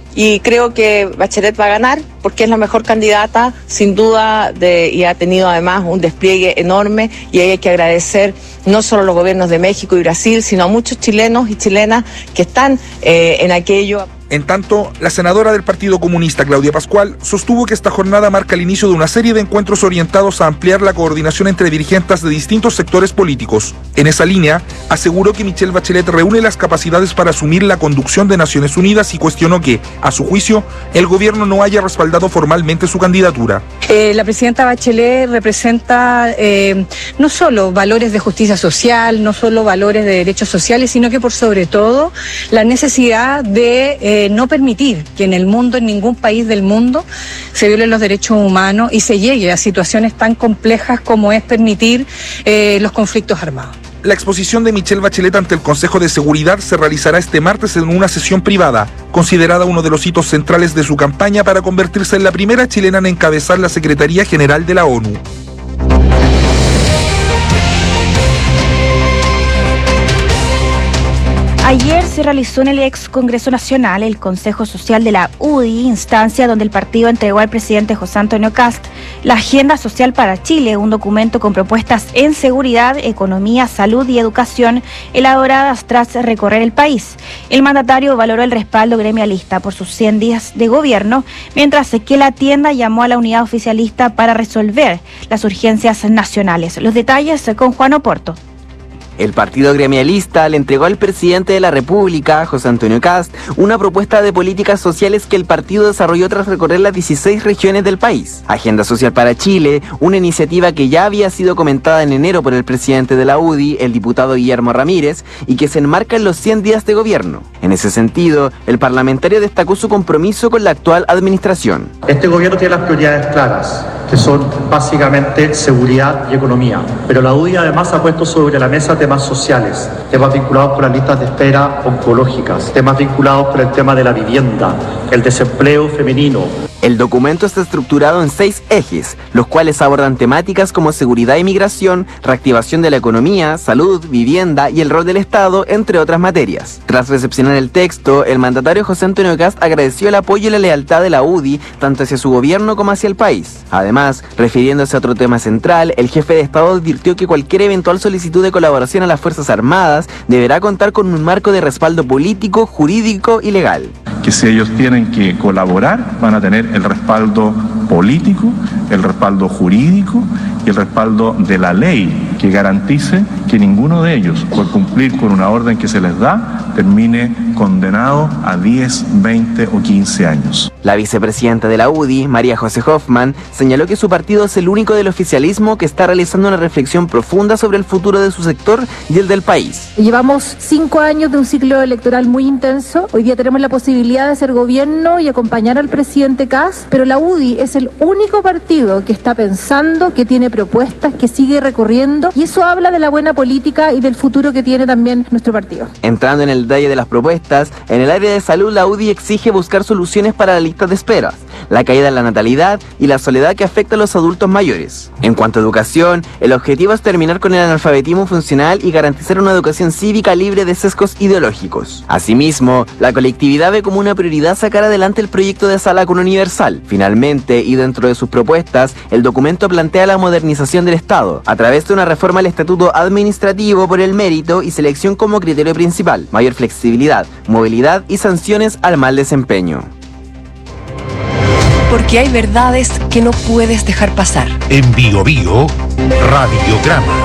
y creo que Bachelet va a ganar porque es la mejor candidata, sin duda, y ha tenido además un despliegue enorme, y ahí hay que agradecer no solo a los gobiernos de México y Brasil, sino a muchos chilenos y chilenas que están en aquello. En tanto, la senadora del Partido Comunista, Claudia Pascual, sostuvo que esta jornada marca el inicio de una serie de encuentros orientados a ampliar la coordinación entre dirigentes de distintos sectores políticos. En esa línea, aseguró que Michelle Bachelet reúne las capacidades para asumir la conducción de Naciones Unidas y cuestionó que, a su juicio, el gobierno no haya respaldado formalmente su candidatura. La presidenta Bachelet representa no solo valores de justicia social, no solo valores de derechos sociales, sino que por sobre todo la necesidad de no permitir que en el mundo, en ningún país del mundo, se violen los derechos humanos y se llegue a situaciones tan complejas como es permitir los conflictos armados. La exposición de Michelle Bachelet ante el Consejo de Seguridad se realizará este martes en una sesión privada, considerada uno de los hitos centrales de su campaña para convertirse en la primera chilena en encabezar la Secretaría General de la ONU. Ayer se realizó en el ex Congreso Nacional el Consejo Social de la UDI, instancia donde el partido entregó al presidente José Antonio Kast la Agenda Social para Chile, un documento con propuestas en seguridad, economía, salud y educación elaboradas tras recorrer el país. El mandatario valoró el respaldo gremialista por sus 100 días de gobierno, mientras que la tienda llamó a la unidad oficialista para resolver las urgencias nacionales. Los detalles con Juan Oporto. El partido gremialista le entregó al presidente de la República, José Antonio Kast, una propuesta de políticas sociales que el partido desarrolló tras recorrer las 16 regiones del país. Agenda Social para Chile, una iniciativa que ya había sido comentada en enero por el presidente de la UDI, el diputado Guillermo Ramírez, y que se enmarca en los 100 días de gobierno. En ese sentido, el parlamentario destacó su compromiso con la actual administración. Este gobierno tiene las prioridades claras, que son básicamente seguridad y economía. Pero la UDI además ha puesto sobre la mesa temas sociales, temas vinculados con las listas de espera oncológicas, temas vinculados con el tema de la vivienda, el desempleo femenino. El documento está estructurado en 6 ejes, los cuales abordan temáticas como seguridad y migración, reactivación de la economía, salud, vivienda y el rol del Estado, entre otras materias. Tras recepcionar el texto, el mandatario José Antonio Kast agradeció el apoyo y la lealtad de la UDI, tanto hacia su gobierno como hacia el país. Además, refiriéndose a otro tema central, el jefe de Estado advirtió que cualquier eventual solicitud de colaboración a las Fuerzas Armadas deberá contar con un marco de respaldo político, jurídico y legal. Que si ellos tienen que colaborar, van a tener el respaldo político, el respaldo jurídico y el respaldo de la ley que garantice que ninguno de ellos, por cumplir con una orden que se les da, termine condenado a 10, 20 o 15 años. La vicepresidenta de la UDI, María José Hoffman, señaló que su partido es el único del oficialismo que está realizando una reflexión profunda sobre el futuro de su sector y el del país. Llevamos 5 años de un ciclo electoral muy intenso. Hoy día tenemos la posibilidad de ser gobierno y acompañar al presidente Kast, pero la UDI es el único partido que está pensando, que tiene propuestas, que sigue recorriendo, y eso habla de la buena política y del futuro que tiene también nuestro partido. Entrando en el detalle de las propuestas, en el área de salud la UDI exige buscar soluciones para la lista de espera, la caída en la natalidad y la soledad que afecta a los adultos mayores. En cuanto a educación, el objetivo es terminar con el analfabetismo funcional y garantizar una educación cívica libre de sesgos ideológicos. Asimismo, la colectividad ve como una prioridad sacar adelante el proyecto de sala cuna universal. Finalmente, y dentro de sus propuestas, el documento plantea la modernización del Estado, a través de una reforma al estatuto administrativo por el mérito y selección como criterio principal, mayor flexibilidad, movilidad y sanciones al mal desempeño. Porque hay verdades que no puedes dejar pasar. En Bio Bio, Radiograma.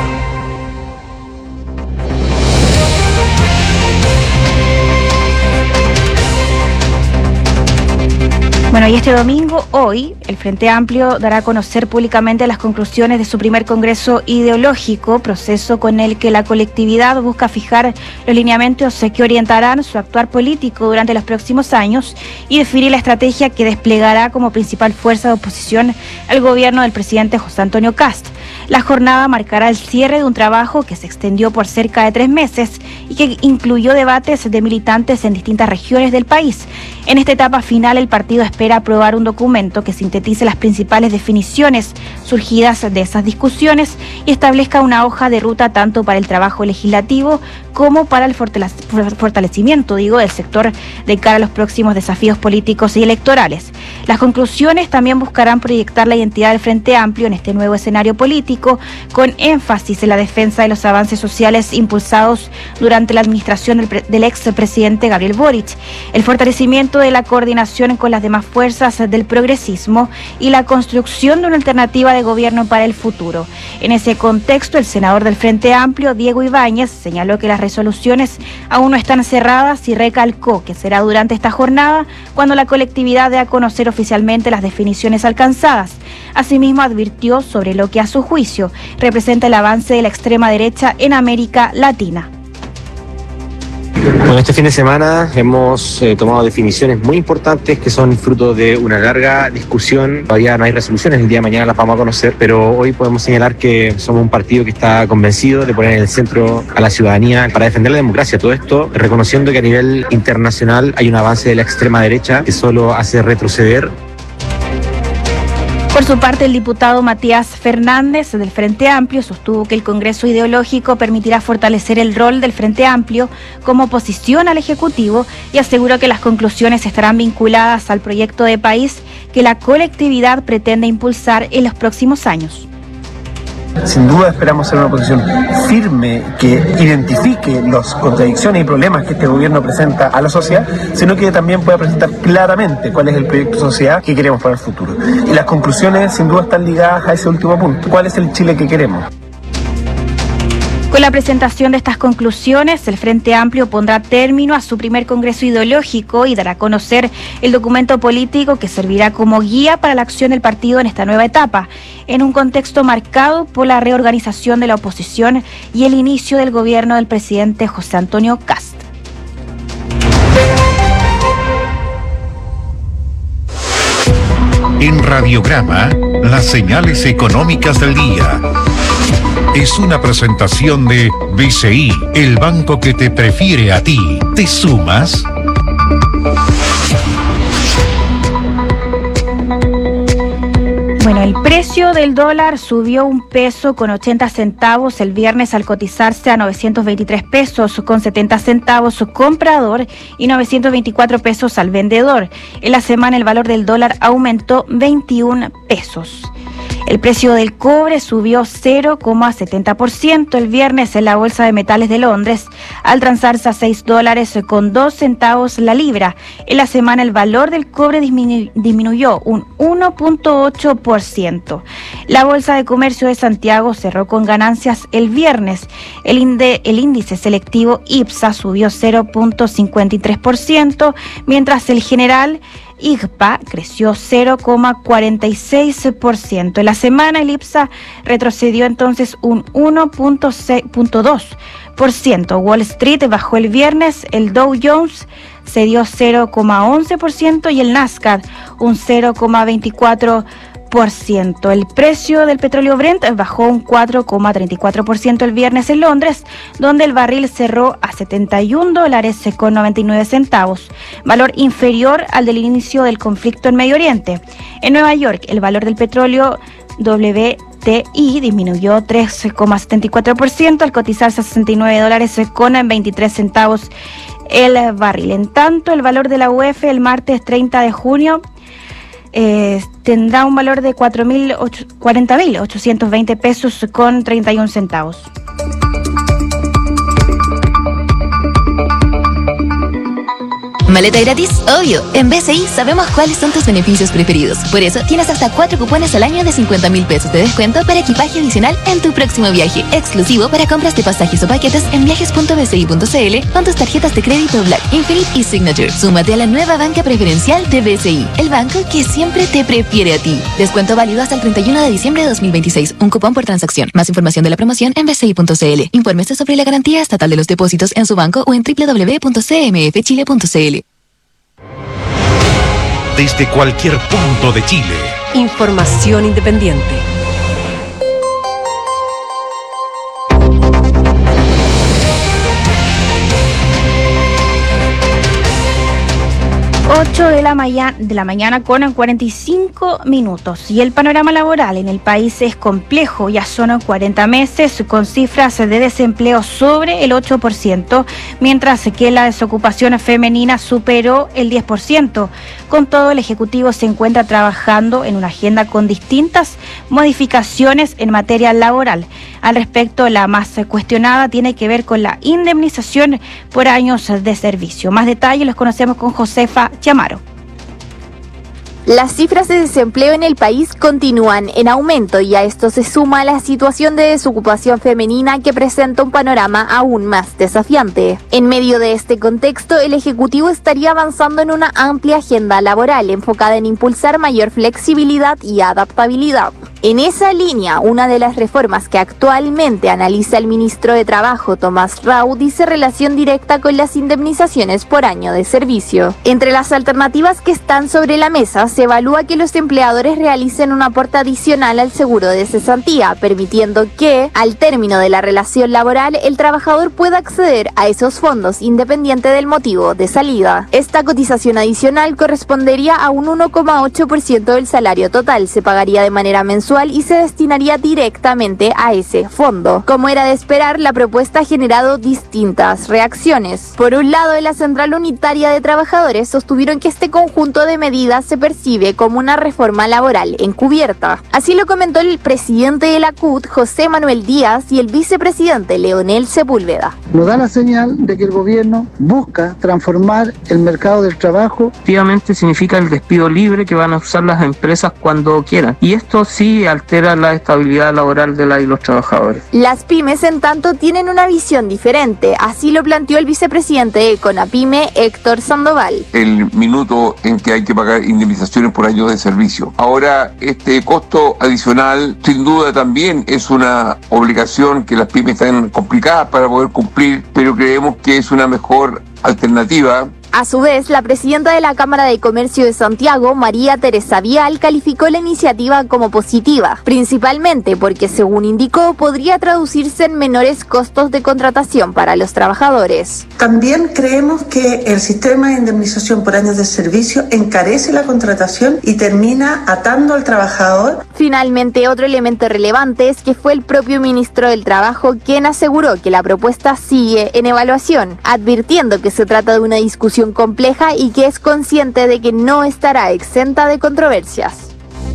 Bueno, y este domingo, hoy, el Frente Amplio dará a conocer públicamente las conclusiones de su primer congreso ideológico, proceso con el que la colectividad busca fijar los lineamientos que orientarán su actuar político durante los próximos años y definir la estrategia que desplegará como principal fuerza de oposición al gobierno del presidente José Antonio Kast. La jornada marcará el cierre de un trabajo que se extendió por cerca de 3 meses y que incluyó debates de militantes en distintas regiones del país. En esta etapa final, el partido espera espera aprobar un documento que sintetice las principales definiciones surgidas de esas discusiones y establezca una hoja de ruta tanto para el trabajo legislativo como para el fortalecimiento, del sector de cara a los próximos desafíos políticos y electorales. Las conclusiones también buscarán proyectar la identidad del Frente Amplio en este nuevo escenario político, con énfasis en la defensa de los avances sociales impulsados durante la administración del expresidente Gabriel Boric, el fortalecimiento de la coordinación con las demás fuerzas del progresismo y la construcción de una alternativa de gobierno para el futuro. En ese contexto, el senador del Frente Amplio, Diego Ibáñez, señaló que las resoluciones aún no están cerradas y recalcó que será durante esta jornada cuando la colectividad dé a conocer oficialmente las definiciones alcanzadas. Asimismo, advirtió sobre lo que a su juicio representa el avance de la extrema derecha en América Latina. Bueno, este fin de semana hemos tomado definiciones muy importantes que son fruto de una larga discusión. Todavía no hay resoluciones, el día de mañana las vamos a conocer, pero hoy podemos señalar que somos un partido que está convencido de poner en el centro a la ciudadanía para defender la democracia. Todo esto reconociendo que a nivel internacional hay un avance de la extrema derecha que solo hace retroceder. Por su parte, el diputado Matías Fernández del Frente Amplio sostuvo que el Congreso Ideológico permitirá fortalecer el rol del Frente Amplio como oposición al Ejecutivo y aseguró que las conclusiones estarán vinculadas al proyecto de país que la colectividad pretende impulsar en los próximos años. Sin duda esperamos ser una oposición firme que identifique las contradicciones y problemas que este gobierno presenta a la sociedad, sino que también pueda presentar claramente cuál es el proyecto de sociedad que queremos para el futuro. Y las conclusiones sin duda están ligadas a ese último punto. ¿Cuál es el Chile que queremos? Con la presentación de estas conclusiones, el Frente Amplio pondrá término a su primer congreso ideológico y dará a conocer el documento político que servirá como guía para la acción del partido en esta nueva etapa, en un contexto marcado por la reorganización de la oposición y el inicio del gobierno del presidente José Antonio Kast. En Radiograma, las señales económicas del día. Es una presentación de BCI, el banco que te prefiere a ti. ¿Te sumas? Bueno, el precio del dólar subió 1 peso con 80 centavos el viernes al cotizarse a 923 pesos con 70 centavos su comprador y 924 pesos al vendedor. En la semana el valor del dólar aumentó 21 pesos. El precio del cobre subió 0,70% el viernes en la Bolsa de Metales de Londres, al transarse a $6.02 la libra. En la semana el valor del cobre disminuyó un 1,8%. La Bolsa de Comercio de Santiago cerró con ganancias el viernes. El índice selectivo IPSA subió 0,53%, mientras el general IGPA creció 0,46%. En la semana el IPSA retrocedió entonces un 1,2%. Wall Street bajó el viernes, el Dow Jones cedió 0,11% y el Nasdaq un 0,24%. El precio del petróleo Brent bajó un 4,34% el viernes en Londres, donde el barril cerró a $71.99, valor inferior al del inicio del conflicto en Medio Oriente. En Nueva York, el valor del petróleo WTI disminuyó 3,74% al cotizarse a $69.23 el barril. En tanto, el valor de la UF el martes 30 de junio tendrá un valor de 40.820 pesos con 31 centavos. ¿Maleta gratis? Obvio. En BCI sabemos cuáles son tus beneficios preferidos. Por eso tienes hasta 4 cupones al año de 50.000 pesos de descuento para equipaje adicional en tu próximo viaje. Exclusivo para compras de pasajes o paquetes en viajes.bci.cl con tus tarjetas de crédito Black, Infinite y Signature. Súmate a la nueva banca preferencial de BCI, el banco que siempre te prefiere a ti. Descuento válido hasta el 31 de diciembre de 2026. Un cupón por transacción. Más información de la promoción en bci.cl. Infórmese sobre la garantía estatal de los depósitos en su banco o en www.cmfchile.cl. Desde cualquier punto de Chile. Información independiente. 8 de la mañana con 45 minutos. Y el panorama laboral en el país es complejo. Ya son 40 meses con cifras de desempleo sobre el 8%, mientras que la desocupación femenina superó el 10%. Con todo, el Ejecutivo se encuentra trabajando en una agenda con distintas modificaciones en materia laboral. Al respecto, la más cuestionada tiene que ver con la indemnización por años de servicio. Más detalles los conocemos con Josefa Chamaro. Las cifras de desempleo en el país continúan en aumento y a esto se suma la situación de desocupación femenina que presenta un panorama aún más desafiante. En medio de este contexto, el Ejecutivo estaría avanzando en una amplia agenda laboral enfocada en impulsar mayor flexibilidad y adaptabilidad. En esa línea, una de las reformas que actualmente analiza el ministro de Trabajo, Tomás Rau, dice relación directa con las indemnizaciones por año de servicio. Entre las alternativas que están sobre la mesa, se evalúa que los empleadores realicen un aporte adicional al seguro de cesantía, permitiendo que, al término de la relación laboral, el trabajador pueda acceder a esos fondos independiente del motivo de salida. Esta cotización adicional correspondería a un 1,8% del salario total, se pagaría de manera mensual y se destinaría directamente a ese fondo. Como era de esperar, la propuesta ha generado distintas reacciones. Por un lado, en la Central Unitaria de Trabajadores sostuvieron que este conjunto de medidas se percibe como una reforma laboral encubierta. Así lo comentó el presidente de la CUT, José Manuel Díaz, y el vicepresidente Leonel Sepúlveda. Nos da la señal de que el gobierno busca transformar el mercado del trabajo. Efectivamente significa el despido libre que van a usar las empresas cuando quieran. Y esto sí altera la estabilidad laboral de los trabajadores. Las pymes, en tanto, tienen una visión diferente. Así lo planteó el vicepresidente de Conapyme, Héctor Sandoval. El minuto en que hay que pagar indemnizaciones por años de servicio. Ahora, este costo adicional, sin duda también es una obligación que las pymes están complicadas para poder cumplir, pero creemos que es una mejor alternativa. A su vez, la presidenta de la Cámara de Comercio de Santiago, María Teresa Vial, calificó la iniciativa como positiva, principalmente porque, según indicó, podría traducirse en menores costos de contratación para los trabajadores. También creemos que el sistema de indemnización por años de servicio encarece la contratación y termina atando al trabajador. Finalmente, otro elemento relevante es que fue el propio ministro del Trabajo quien aseguró que la propuesta sigue en evaluación, advirtiendo que se trata de una discusión compleja y que es consciente de que no estará exenta de controversias.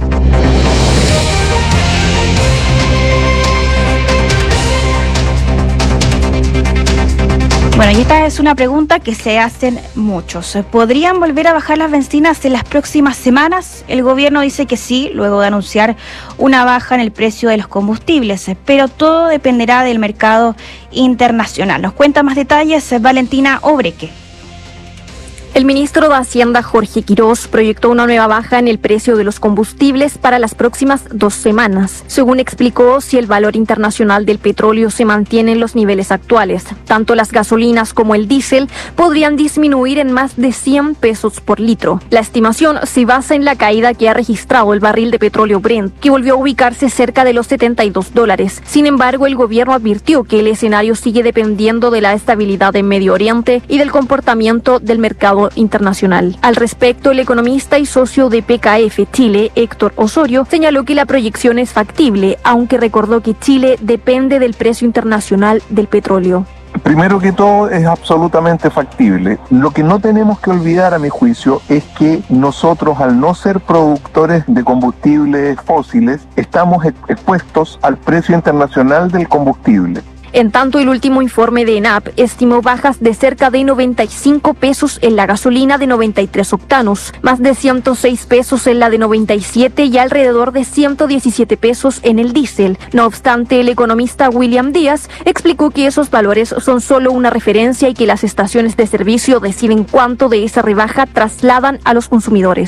Bueno, y esta es una pregunta que se hacen muchos. ¿Podrían volver a bajar las bencinas en las próximas semanas? El gobierno dice que sí, luego de anunciar una baja en el precio de los combustibles, pero todo dependerá del mercado internacional. Nos cuenta más detalles Valentina Obreque. El ministro de Hacienda, Jorge Quirós, proyectó una nueva baja en el precio de los combustibles para las próximas 2 semanas. Según explicó, si el valor internacional del petróleo se mantiene en los niveles actuales, tanto las gasolinas como el diésel podrían disminuir en más de 100 pesos por litro. La estimación se basa en la caída que ha registrado el barril de petróleo Brent, que volvió a ubicarse cerca de los $72. Sin embargo, el gobierno advirtió que el escenario sigue dependiendo de la estabilidad en Medio Oriente y del comportamiento del mercado internacional. Al respecto, el economista y socio de PKF Chile, Héctor Osorio, señaló que la proyección es factible, aunque recordó que Chile depende del precio internacional del petróleo. Primero que todo, es absolutamente factible. Lo que no tenemos que olvidar, a mi juicio, es que nosotros, al no ser productores de combustibles fósiles, estamos expuestos al precio internacional del combustible. En tanto, el último informe de ENAP estimó bajas de cerca de 95 pesos en la gasolina de 93 octanos, más de 106 pesos en la de 97 y alrededor de 117 pesos en el diésel. No obstante, el economista William Díaz explicó que esos valores son solo una referencia y que las estaciones de servicio deciden cuánto de esa rebaja trasladan a los consumidores.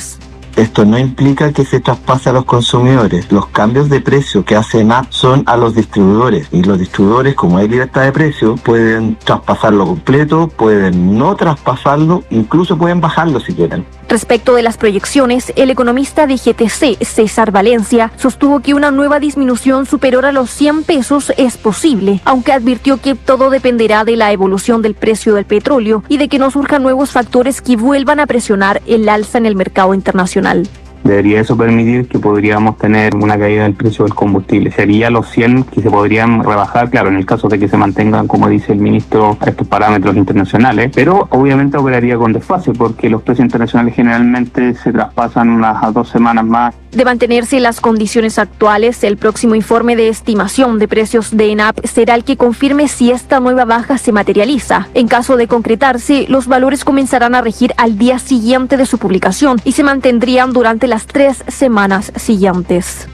Esto no implica que se traspase a los consumidores. Los cambios de precio que hace ENAP son a los distribuidores, y los distribuidores, como hay libertad de precio, pueden traspasarlo completo, pueden no traspasarlo, incluso pueden bajarlo si quieren. Respecto de las proyecciones, el economista de GTC, César Valencia, sostuvo que una nueva disminución superior a los 100 pesos es posible, aunque advirtió que todo dependerá de la evolución del precio del petróleo y de que no surjan nuevos factores que vuelvan a presionar el alza en el mercado internacional. Debería eso permitir que podríamos tener una caída del precio del combustible. Sería los 100 que se podrían rebajar, claro, en el caso de que se mantengan, como dice el ministro, estos parámetros internacionales, pero obviamente operaría con desfase porque los precios internacionales generalmente se traspasan unas 2 semanas más. De mantenerse las condiciones actuales, el próximo informe de estimación de precios de ENAP será el que confirme si esta nueva baja se materializa. En caso de concretarse, los valores comenzarán a regir al día siguiente de su publicación y se mantendrían durante las 3 semanas siguientes.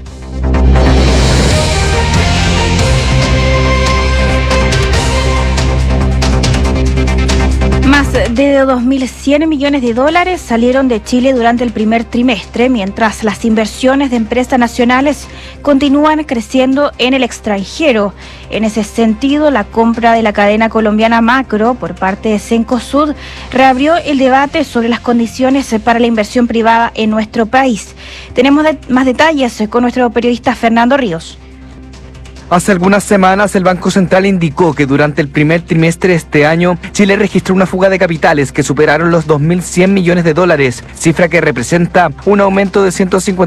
Más de 2.100 millones de dólares salieron de Chile durante el primer trimestre, mientras las inversiones de empresas nacionales continúan creciendo en el extranjero. En ese sentido, la compra de la cadena colombiana Macro por parte de Cencosud reabrió el debate sobre las condiciones para la inversión privada en nuestro país. Tenemos más detalles con nuestro periodista Fernando Ríos. Hace algunas semanas el Banco Central indicó que durante el primer trimestre de este año Chile registró una fuga de capitales que superaron los 2.100 millones de dólares, cifra que representa un aumento de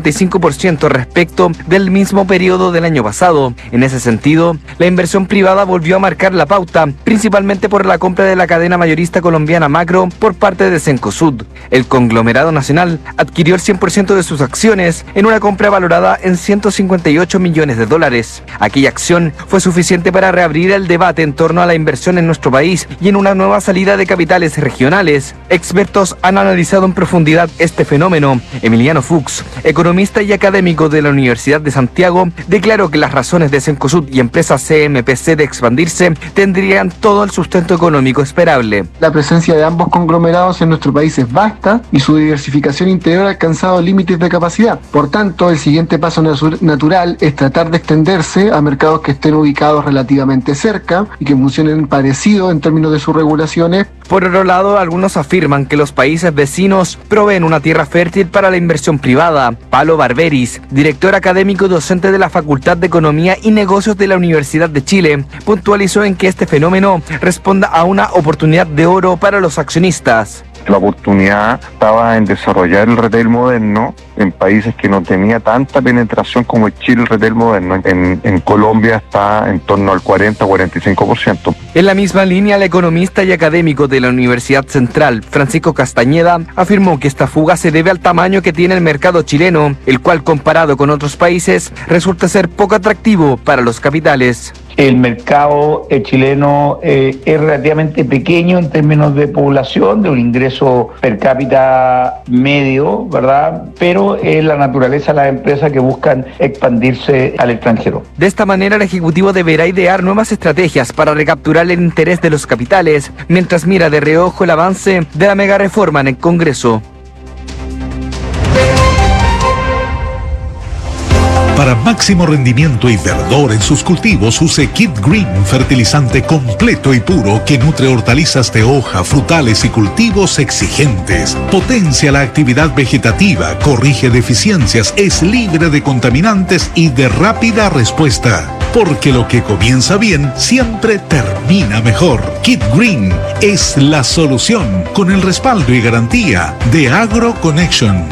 155% respecto del mismo periodo del año pasado. En ese sentido, la inversión privada volvió a marcar la pauta, principalmente por la compra de la cadena mayorista colombiana Macro por parte de Cencosud. El conglomerado nacional adquirió el 100% de sus acciones en una compra valorada en 158 millones de dólares. Aquella acción fue suficiente para reabrir el debate en torno a la inversión en nuestro país y en una nueva salida de capitales regionales. Expertos han analizado en profundidad este fenómeno. Emiliano Fuchs, economista y académico de la Universidad de Santiago, declaró que las razones de Cencosud y empresas CMPC de expandirse tendrían todo el sustento económico esperable. La presencia de ambos conglomerados en nuestro país es vasta y su diversificación interior ha alcanzado límites de capacidad. Por tanto, el siguiente paso natural es tratar de extenderse a mercados que estén ubicados relativamente cerca y que funcionen parecido en términos de sus regulaciones. Por otro lado, algunos afirman que los países vecinos proveen una tierra fértil para la inversión privada. Palo Barberis, director académico docente de la Facultad de Economía y Negocios de la Universidad de Chile, puntualizó en que este fenómeno responda a una oportunidad de oro para los accionistas. La oportunidad estaba en desarrollar el retail moderno en países que no tenía tanta penetración como en Chile el retail moderno. En Colombia está en torno al 40-45%. En la misma línea, el economista y académico de la Universidad Central, Francisco Castañeda, afirmó que esta fuga se debe al tamaño que tiene el mercado chileno, el cual comparado con otros países resulta ser poco atractivo para los capitales. El mercado chileno es relativamente pequeño en términos de población, de un ingreso per cápita medio, ¿verdad? Pero es la naturaleza de las empresas que buscan expandirse al extranjero. De esta manera, el Ejecutivo deberá idear nuevas estrategias para recapturar el interés de los capitales, mientras mira de reojo el avance de la mega reforma en el Congreso. Para máximo rendimiento y verdor en sus cultivos, use Kid Green, fertilizante completo y puro que nutre hortalizas de hoja, frutales y cultivos exigentes. Potencia la actividad vegetativa, corrige deficiencias, es libre de contaminantes y de rápida respuesta. Porque lo que comienza bien siempre termina mejor. Kid Green es la solución con el respaldo y garantía de AgroConnection.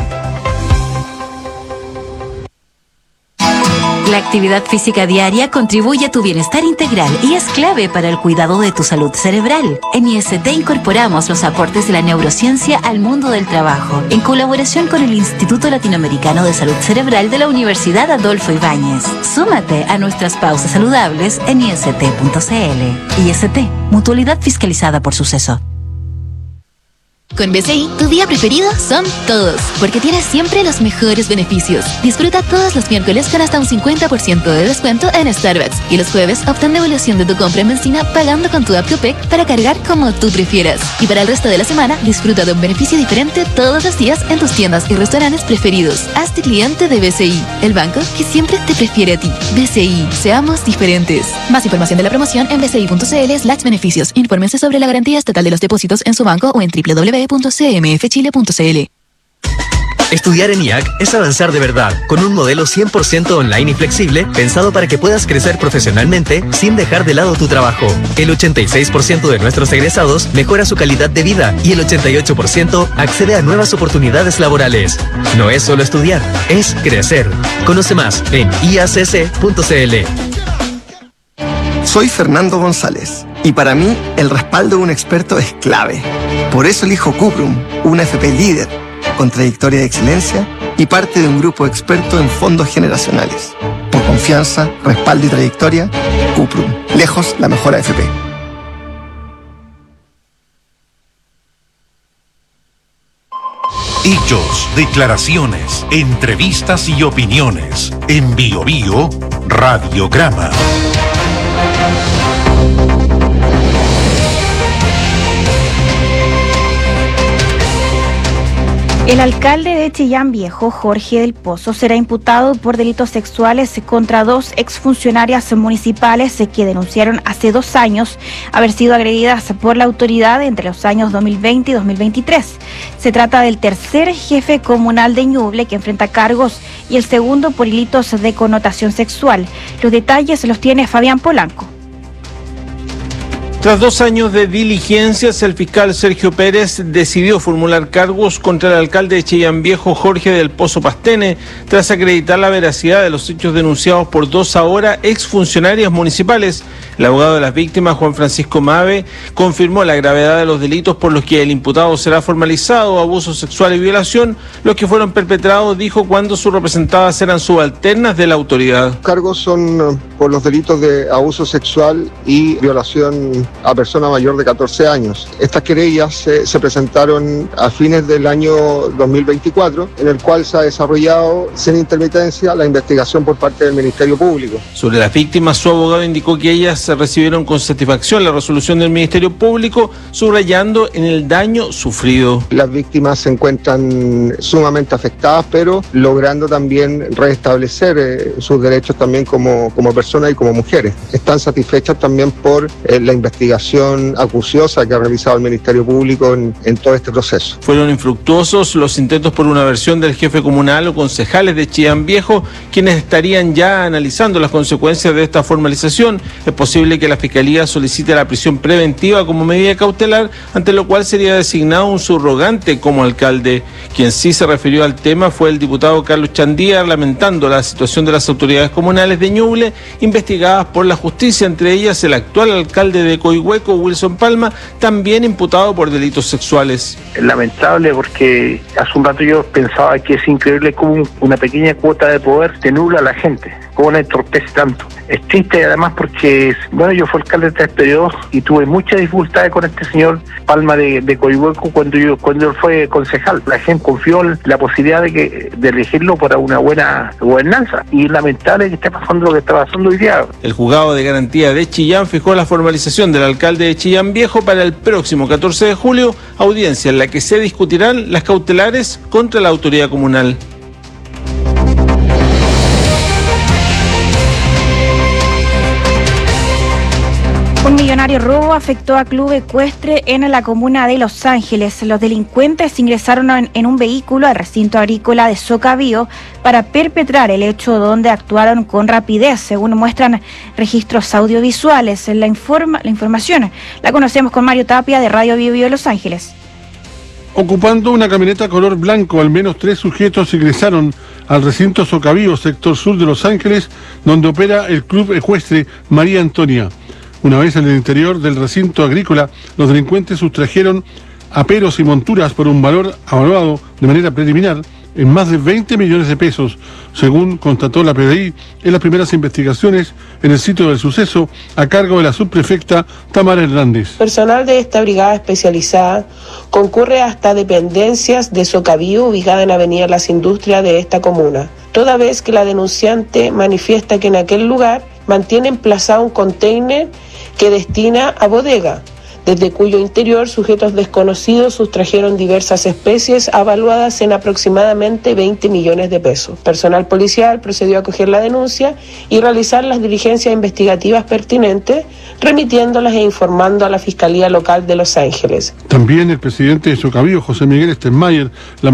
La actividad física diaria contribuye a tu bienestar integral y es clave para el cuidado de tu salud cerebral. En IST incorporamos los aportes de la neurociencia al mundo del trabajo, en colaboración con el Instituto Latinoamericano de Salud Cerebral de la Universidad Adolfo Ibáñez. Súmate a nuestras pausas saludables en ist.cl. IST, mutualidad fiscalizada por Suceso. Con BCI, tu día preferido son todos, porque tienes siempre los mejores beneficios. Disfruta todos los miércoles con hasta un 50% de descuento en Starbucks. Y los jueves, obtén devolución de tu compra en benzina pagando con tu app Copec para cargar como tú prefieras. Y para el resto de la semana, disfruta de un beneficio diferente todos los días en tus tiendas y restaurantes preferidos. Hazte cliente de BCI, el banco que siempre te prefiere a ti. BCI, seamos diferentes. Más información de la promoción en bci.cl/beneficios. Infórmense sobre la garantía estatal de los depósitos en su banco o en www.cmfchile.cl. Estudiar en IAC es avanzar de verdad, con un modelo 100% online y flexible, pensado para que puedas crecer profesionalmente sin dejar de lado tu trabajo. El 86% de nuestros egresados mejora su calidad de vida y el 88% accede a nuevas oportunidades laborales. No es solo estudiar, es crecer. Conoce más en iacc.cl. Soy Fernando González y para mí el respaldo de un experto es clave. Por eso elijo Cuprum, una FP líder, con trayectoria de excelencia y parte de un grupo experto en fondos generacionales. Por confianza, respaldo y trayectoria, Cuprum, lejos la mejor AFP. Hechos, declaraciones, entrevistas y opiniones. En Bio Bio, Radiograma. El alcalde de Chillán Viejo, Jorge del Pozo, será imputado por delitos sexuales contra 2 exfuncionarias municipales que denunciaron hace 2 años haber sido agredidas por la autoridad entre los años 2020 y 2023. Se trata del tercer jefe comunal de Ñuble que enfrenta cargos y el segundo por delitos de connotación sexual. Los detalles los tiene Fabián Polanco. Tras 2 años de diligencias, el fiscal Sergio Pérez decidió formular cargos contra el alcalde de Chillán Viejo, Jorge del Pozo Pastene, tras acreditar la veracidad de los hechos denunciados por 2 ahora exfuncionarias municipales. El abogado de las víctimas, Juan Francisco Mave, confirmó la gravedad de los delitos por los que el imputado será formalizado: abuso sexual y violación, los que fueron perpetrados, dijo, cuando sus representadas eran subalternas de la autoridad. Los cargos son por los delitos de abuso sexual y violación a persona mayor de 14 años. Estas querellas se presentaron a fines del año 2024, en el cual se ha desarrollado sin intermitencia la investigación por parte del Ministerio Público. Sobre las víctimas, su abogado indicó que ellas recibieron con satisfacción la resolución del Ministerio Público, subrayando en el daño sufrido. Las víctimas se encuentran sumamente afectadas, pero logrando también restablecer sus derechos también como personas y como mujeres. Están satisfechas también por la investigación acuciosa que ha realizado el Ministerio Público en todo este proceso. Fueron infructuosos los intentos por una versión del jefe comunal o concejales de Chillán Viejo, quienes estarían ya analizando las consecuencias de esta formalización. Es posible que la Fiscalía solicite la prisión preventiva como medida cautelar, ante lo cual sería designado un subrogante como alcalde. Quien sí se refirió al tema fue el diputado Carlos Chandía, lamentando la situación de las autoridades comunales de Ñuble, investigadas por la justicia, entre ellas el actual alcalde de Coihueco, Wilson Palma, también imputado por delitos sexuales. Es lamentable porque hace un rato yo pensaba que es increíble cómo una pequeña cuota de poder te nubla a la gente, cómo la entorpece tanto. Es triste además porque, bueno, yo fui alcalde de 3 periodos y tuve muchas dificultades con este señor Palma de Coihueco cuando él fue concejal. La gente confió en la posibilidad de elegirlo para una buena gobernanza, y es lamentable que esté pasando lo que está pasando hoy día. El juzgado de garantía de Chillán fijó la formalización del alcalde de Chillán Viejo para el próximo 14 de julio, audiencia en la que se discutirán las cautelares contra la autoridad comunal. Un millonario robo afectó a club ecuestre en la comuna de Los Ángeles. Los delincuentes ingresaron en un vehículo al recinto agrícola de Socabío para perpetrar el hecho, donde actuaron con rapidez, según muestran registros audiovisuales. La información la conocemos con Mario Tapia de Radio Bio Bio de Los Ángeles. Ocupando una camioneta color blanco, al menos 3 sujetos ingresaron al recinto Socabío, sector sur de Los Ángeles, donde opera el club ecuestre María Antonia. Una vez en el interior del recinto agrícola, los delincuentes sustrajeron aperos y monturas por un valor evaluado de manera preliminar en más de 20 millones de pesos, según constató la PDI en las primeras investigaciones en el sitio del suceso a cargo de la subprefecta Tamara Hernández. Personal de esta brigada especializada concurre hasta dependencias de Socavío ubicada en Avenida Las Industrias de esta comuna, toda vez que la denunciante manifiesta que en aquel lugar mantiene emplazado un container que destina a bodega, desde cuyo interior sujetos desconocidos sustrajeron diversas especies avaluadas en aproximadamente 20 millones de pesos. Personal policial procedió a acoger la denuncia y realizar las diligencias investigativas pertinentes, remitiéndolas e informando a la Fiscalía Local de Los Ángeles. También el presidente de Socavío, José Miguel Stenmayer,